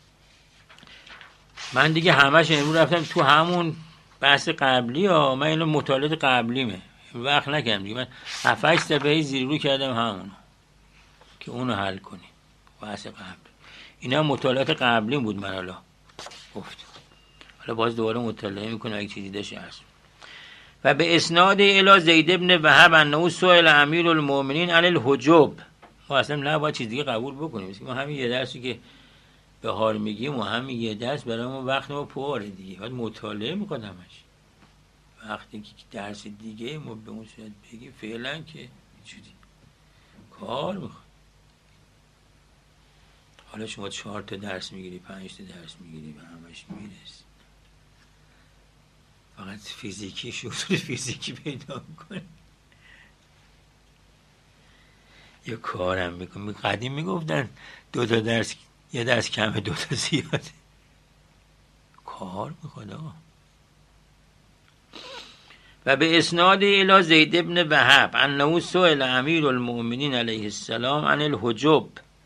من دیگه همش امروز رفتم تو همون بحث قبلی ها. من اینو مطالعات قبلیمه وقت نکردم دیگه. من هفت هشت صفحه زیر رو کردم همونو که اونو حل کنیم. بحث قبل اینا مطالعات قبلی بود. من حالا گفت حالا باز دوباره مطالعه میکنم اگه چیزی داشته هست. و به اسناد الی زید ابن وهب انه سئل امیر المؤمنین عن الحجب. ما اصلا نباید چیز دیگه قبول بکنیم. ما همین یه درسی که بهار میگیم و همین یه درس برای ما وقت ما پره دیگه. باید مطالعه میکنم همش. وقتی که درس دیگه ما به اون صورت بگیم فعلا که چیزی کار میخواد. حالا شما چهار تا درس میگیری، پنج تا درس میگیری و همش میرسی. فقط فیزیکی شروع فیزیکی پیدا میکنه. یه کارم میکنه. قدیم میگفتن دو تا درس، یه درس کمه دو تا زیاده. کار میخواد آقا. و به اسناد الی زید ابن وهب انه سئل امیر المؤمنین علیه السلام عن الحجب.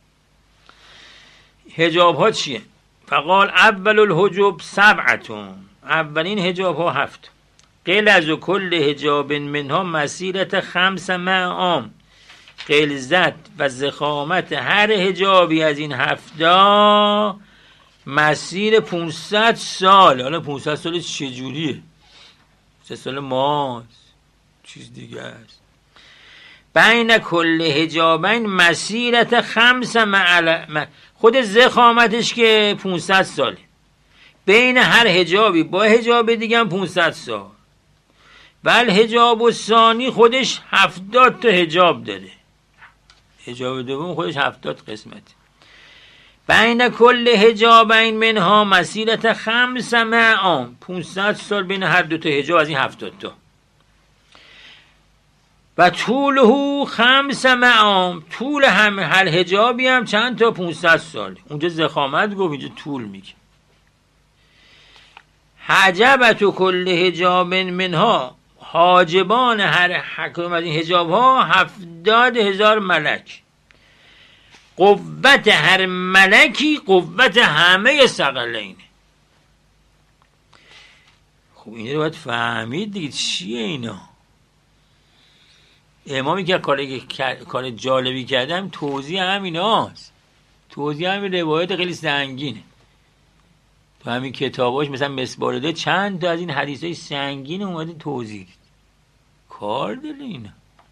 حجاب ها چیه؟ فقال اول الحجب سبعتون. اولین حجاب ها هفت. قلز کل حجاب منها مسیرت خمس معام. غلظت و ضخامت هر حجابی از این هفتا مسیر پونصد سال. حالا پونصد سال چجوریه؟ سه سال ماست، چیز دیگه است. بین کل حجابین مسیرت خمس معل... خود ضخامتش که پونصد ساله، بین هر حجابی با حجاب دیگه هم پونصد سال. بل حجاب و ثانی خودش هفتاد تا حجاب داره. حجاب دوم خودش هفتاد قسمت. بین کل حجابین منها مسیرت خمسمائه عام، پونصد سال بین هر دو تا حجاب از این هفتاد تا. و طوله خمسمائه عام، طول هم هر حجابی هم چند تا؟ پونصد سال. اونجا ضخامت گفت، اینجا طول میگه. حجبت کل حجاب منها، حاجبان هر حکم از این حجاب ها هفتاد هزار ملک. قوت هر ملکی قوت همه ثقلین. خب این رو باید فهمید دیگه، چیه اینا؟ امامی که کار کار جالبی کردم توضیح همین هاست، توضیح همین روایت خیلی سنگینه تو همین کتاباش، مثلا مسبارده چند تا از این حدیث های سنگین اومده توضیح کار داره اینا.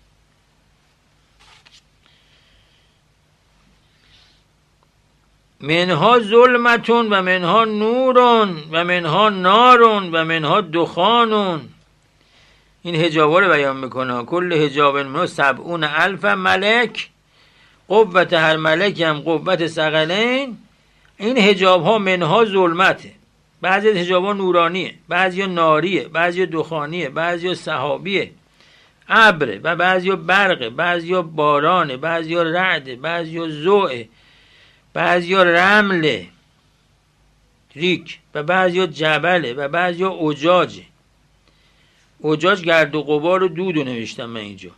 منها ظلمتون و منها نورون و منها نارون و منها دخانون. این حجابا رو بیان میکنه. کل حجاب منها سبعون الف ملک، قوت هر ملک هم قوت ثقلین. این حجاب ها منها ظلمته، بعضی از حجاب ها نورانیه، بعضی ها ناریه، بعضی ها دخانیه، بعضی ها سحابیه، ابره، و بعضی ها برقه، بعضی ها بارانه، بعضی ها رعده، بعضی ها زوعه، بعضی ها رمله ریک، و بعضی ها جبله، و بعضی ها اجاجه. اجاج گرد و غبار و دودو نوشتم من اینجا.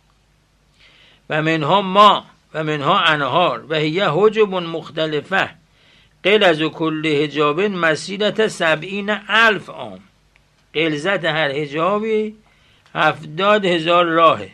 و منها ما و منها انهار و هی حجب مختلفه قلز و کل حجاب مسیرت سبعین الف عام. قلزت هر حجابی هفتاد هزار راهه،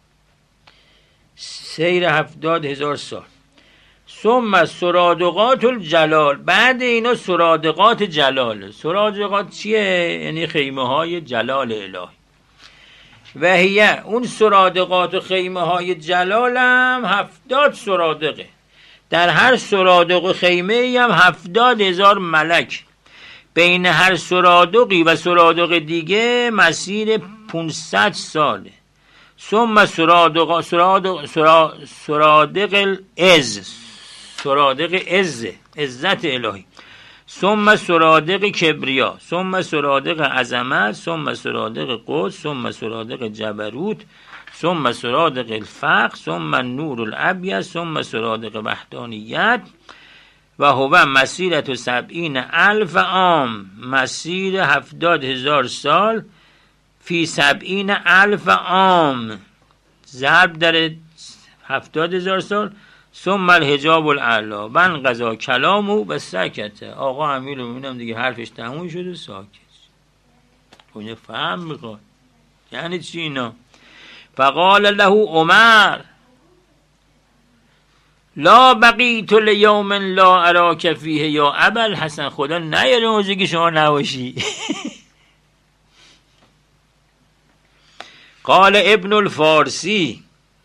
سیر هفتاد هزار سال. ثم سرادقات الجلال، بعد اینا سرادقات جلال. سرادقات چیه؟ یعنی خیمه های جلال الهی. و هیه، اون سرادقات و خیمه های جلال هم هفتاد سرادقه، در هر سرادق و خیمه هم هفتاد هزار ملک. بین هر سرادقی و سرادق دیگه مسیر پونصد ساله. ثم سرادق سرادق سرادق العز، سرادق عز، عزت الهی. ثم سرادق کبریا، ثم سرادق عظمت، ثم سرادق قدس، ثم سرادق جبروت، ثم سرادق الفقر، ثم النور الابیض، ثم سرادق وحدانیت. و هو مسیرت سبعین الف عام، مسیر هفتاد هزار سال. فی سبعین الف عام، ضرب در هفتاد هزار سال. ثم الحجاب الاعلا من قضا کلامو و سکته. آقا امیر رو میبینم دیگه حرفش تموم شد و ساکت. اون فهم میخواد یعنی چی اینا؟ فقال له عمر لا بقیت لیوم لا اراک فیه یا ابا الحسن، خدا نیاره روزی که شما نباشی. قال ابن الفارسی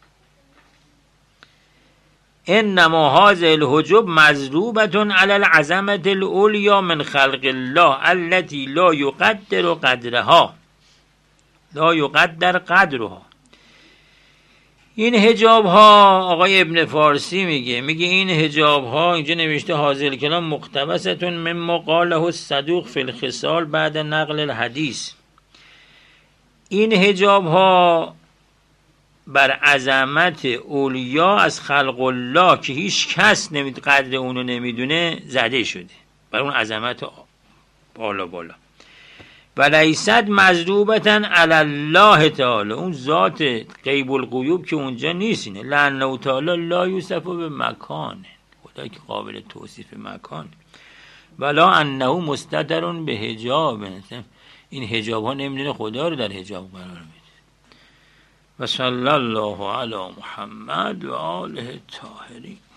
انما هذه الحجب مضروبة على العظمة العليا من خلق الله التي لا يقدر قدرها لا يقدر قدرها. این حجاب ها، آقای ابن فارسی میگه میگه این حجاب ها، اینجا نوشته حاضر کلام مقتبستون مما قاله الصدوق فی الخصال بعد نقل الحدیث. این حجاب ها بر عظمت اولیا از خلق الله که هیچ کس نمید قدر اونو نمیدونه زده شده، بر اون عظمت بالا بالا. و لیست مضروبتا علی الله تعالی، اون ذات غیب الغیوب که اونجا نیست. اینه لانه تعالی لا یوصف به مکان، خدا که قابل توصیف مکان. ولا انه مستتر به حجاب، این حجاب ها نمیدونه خدا رو در حجاب قرار میده. و صلی الله علی محمد و آله الطاهرین.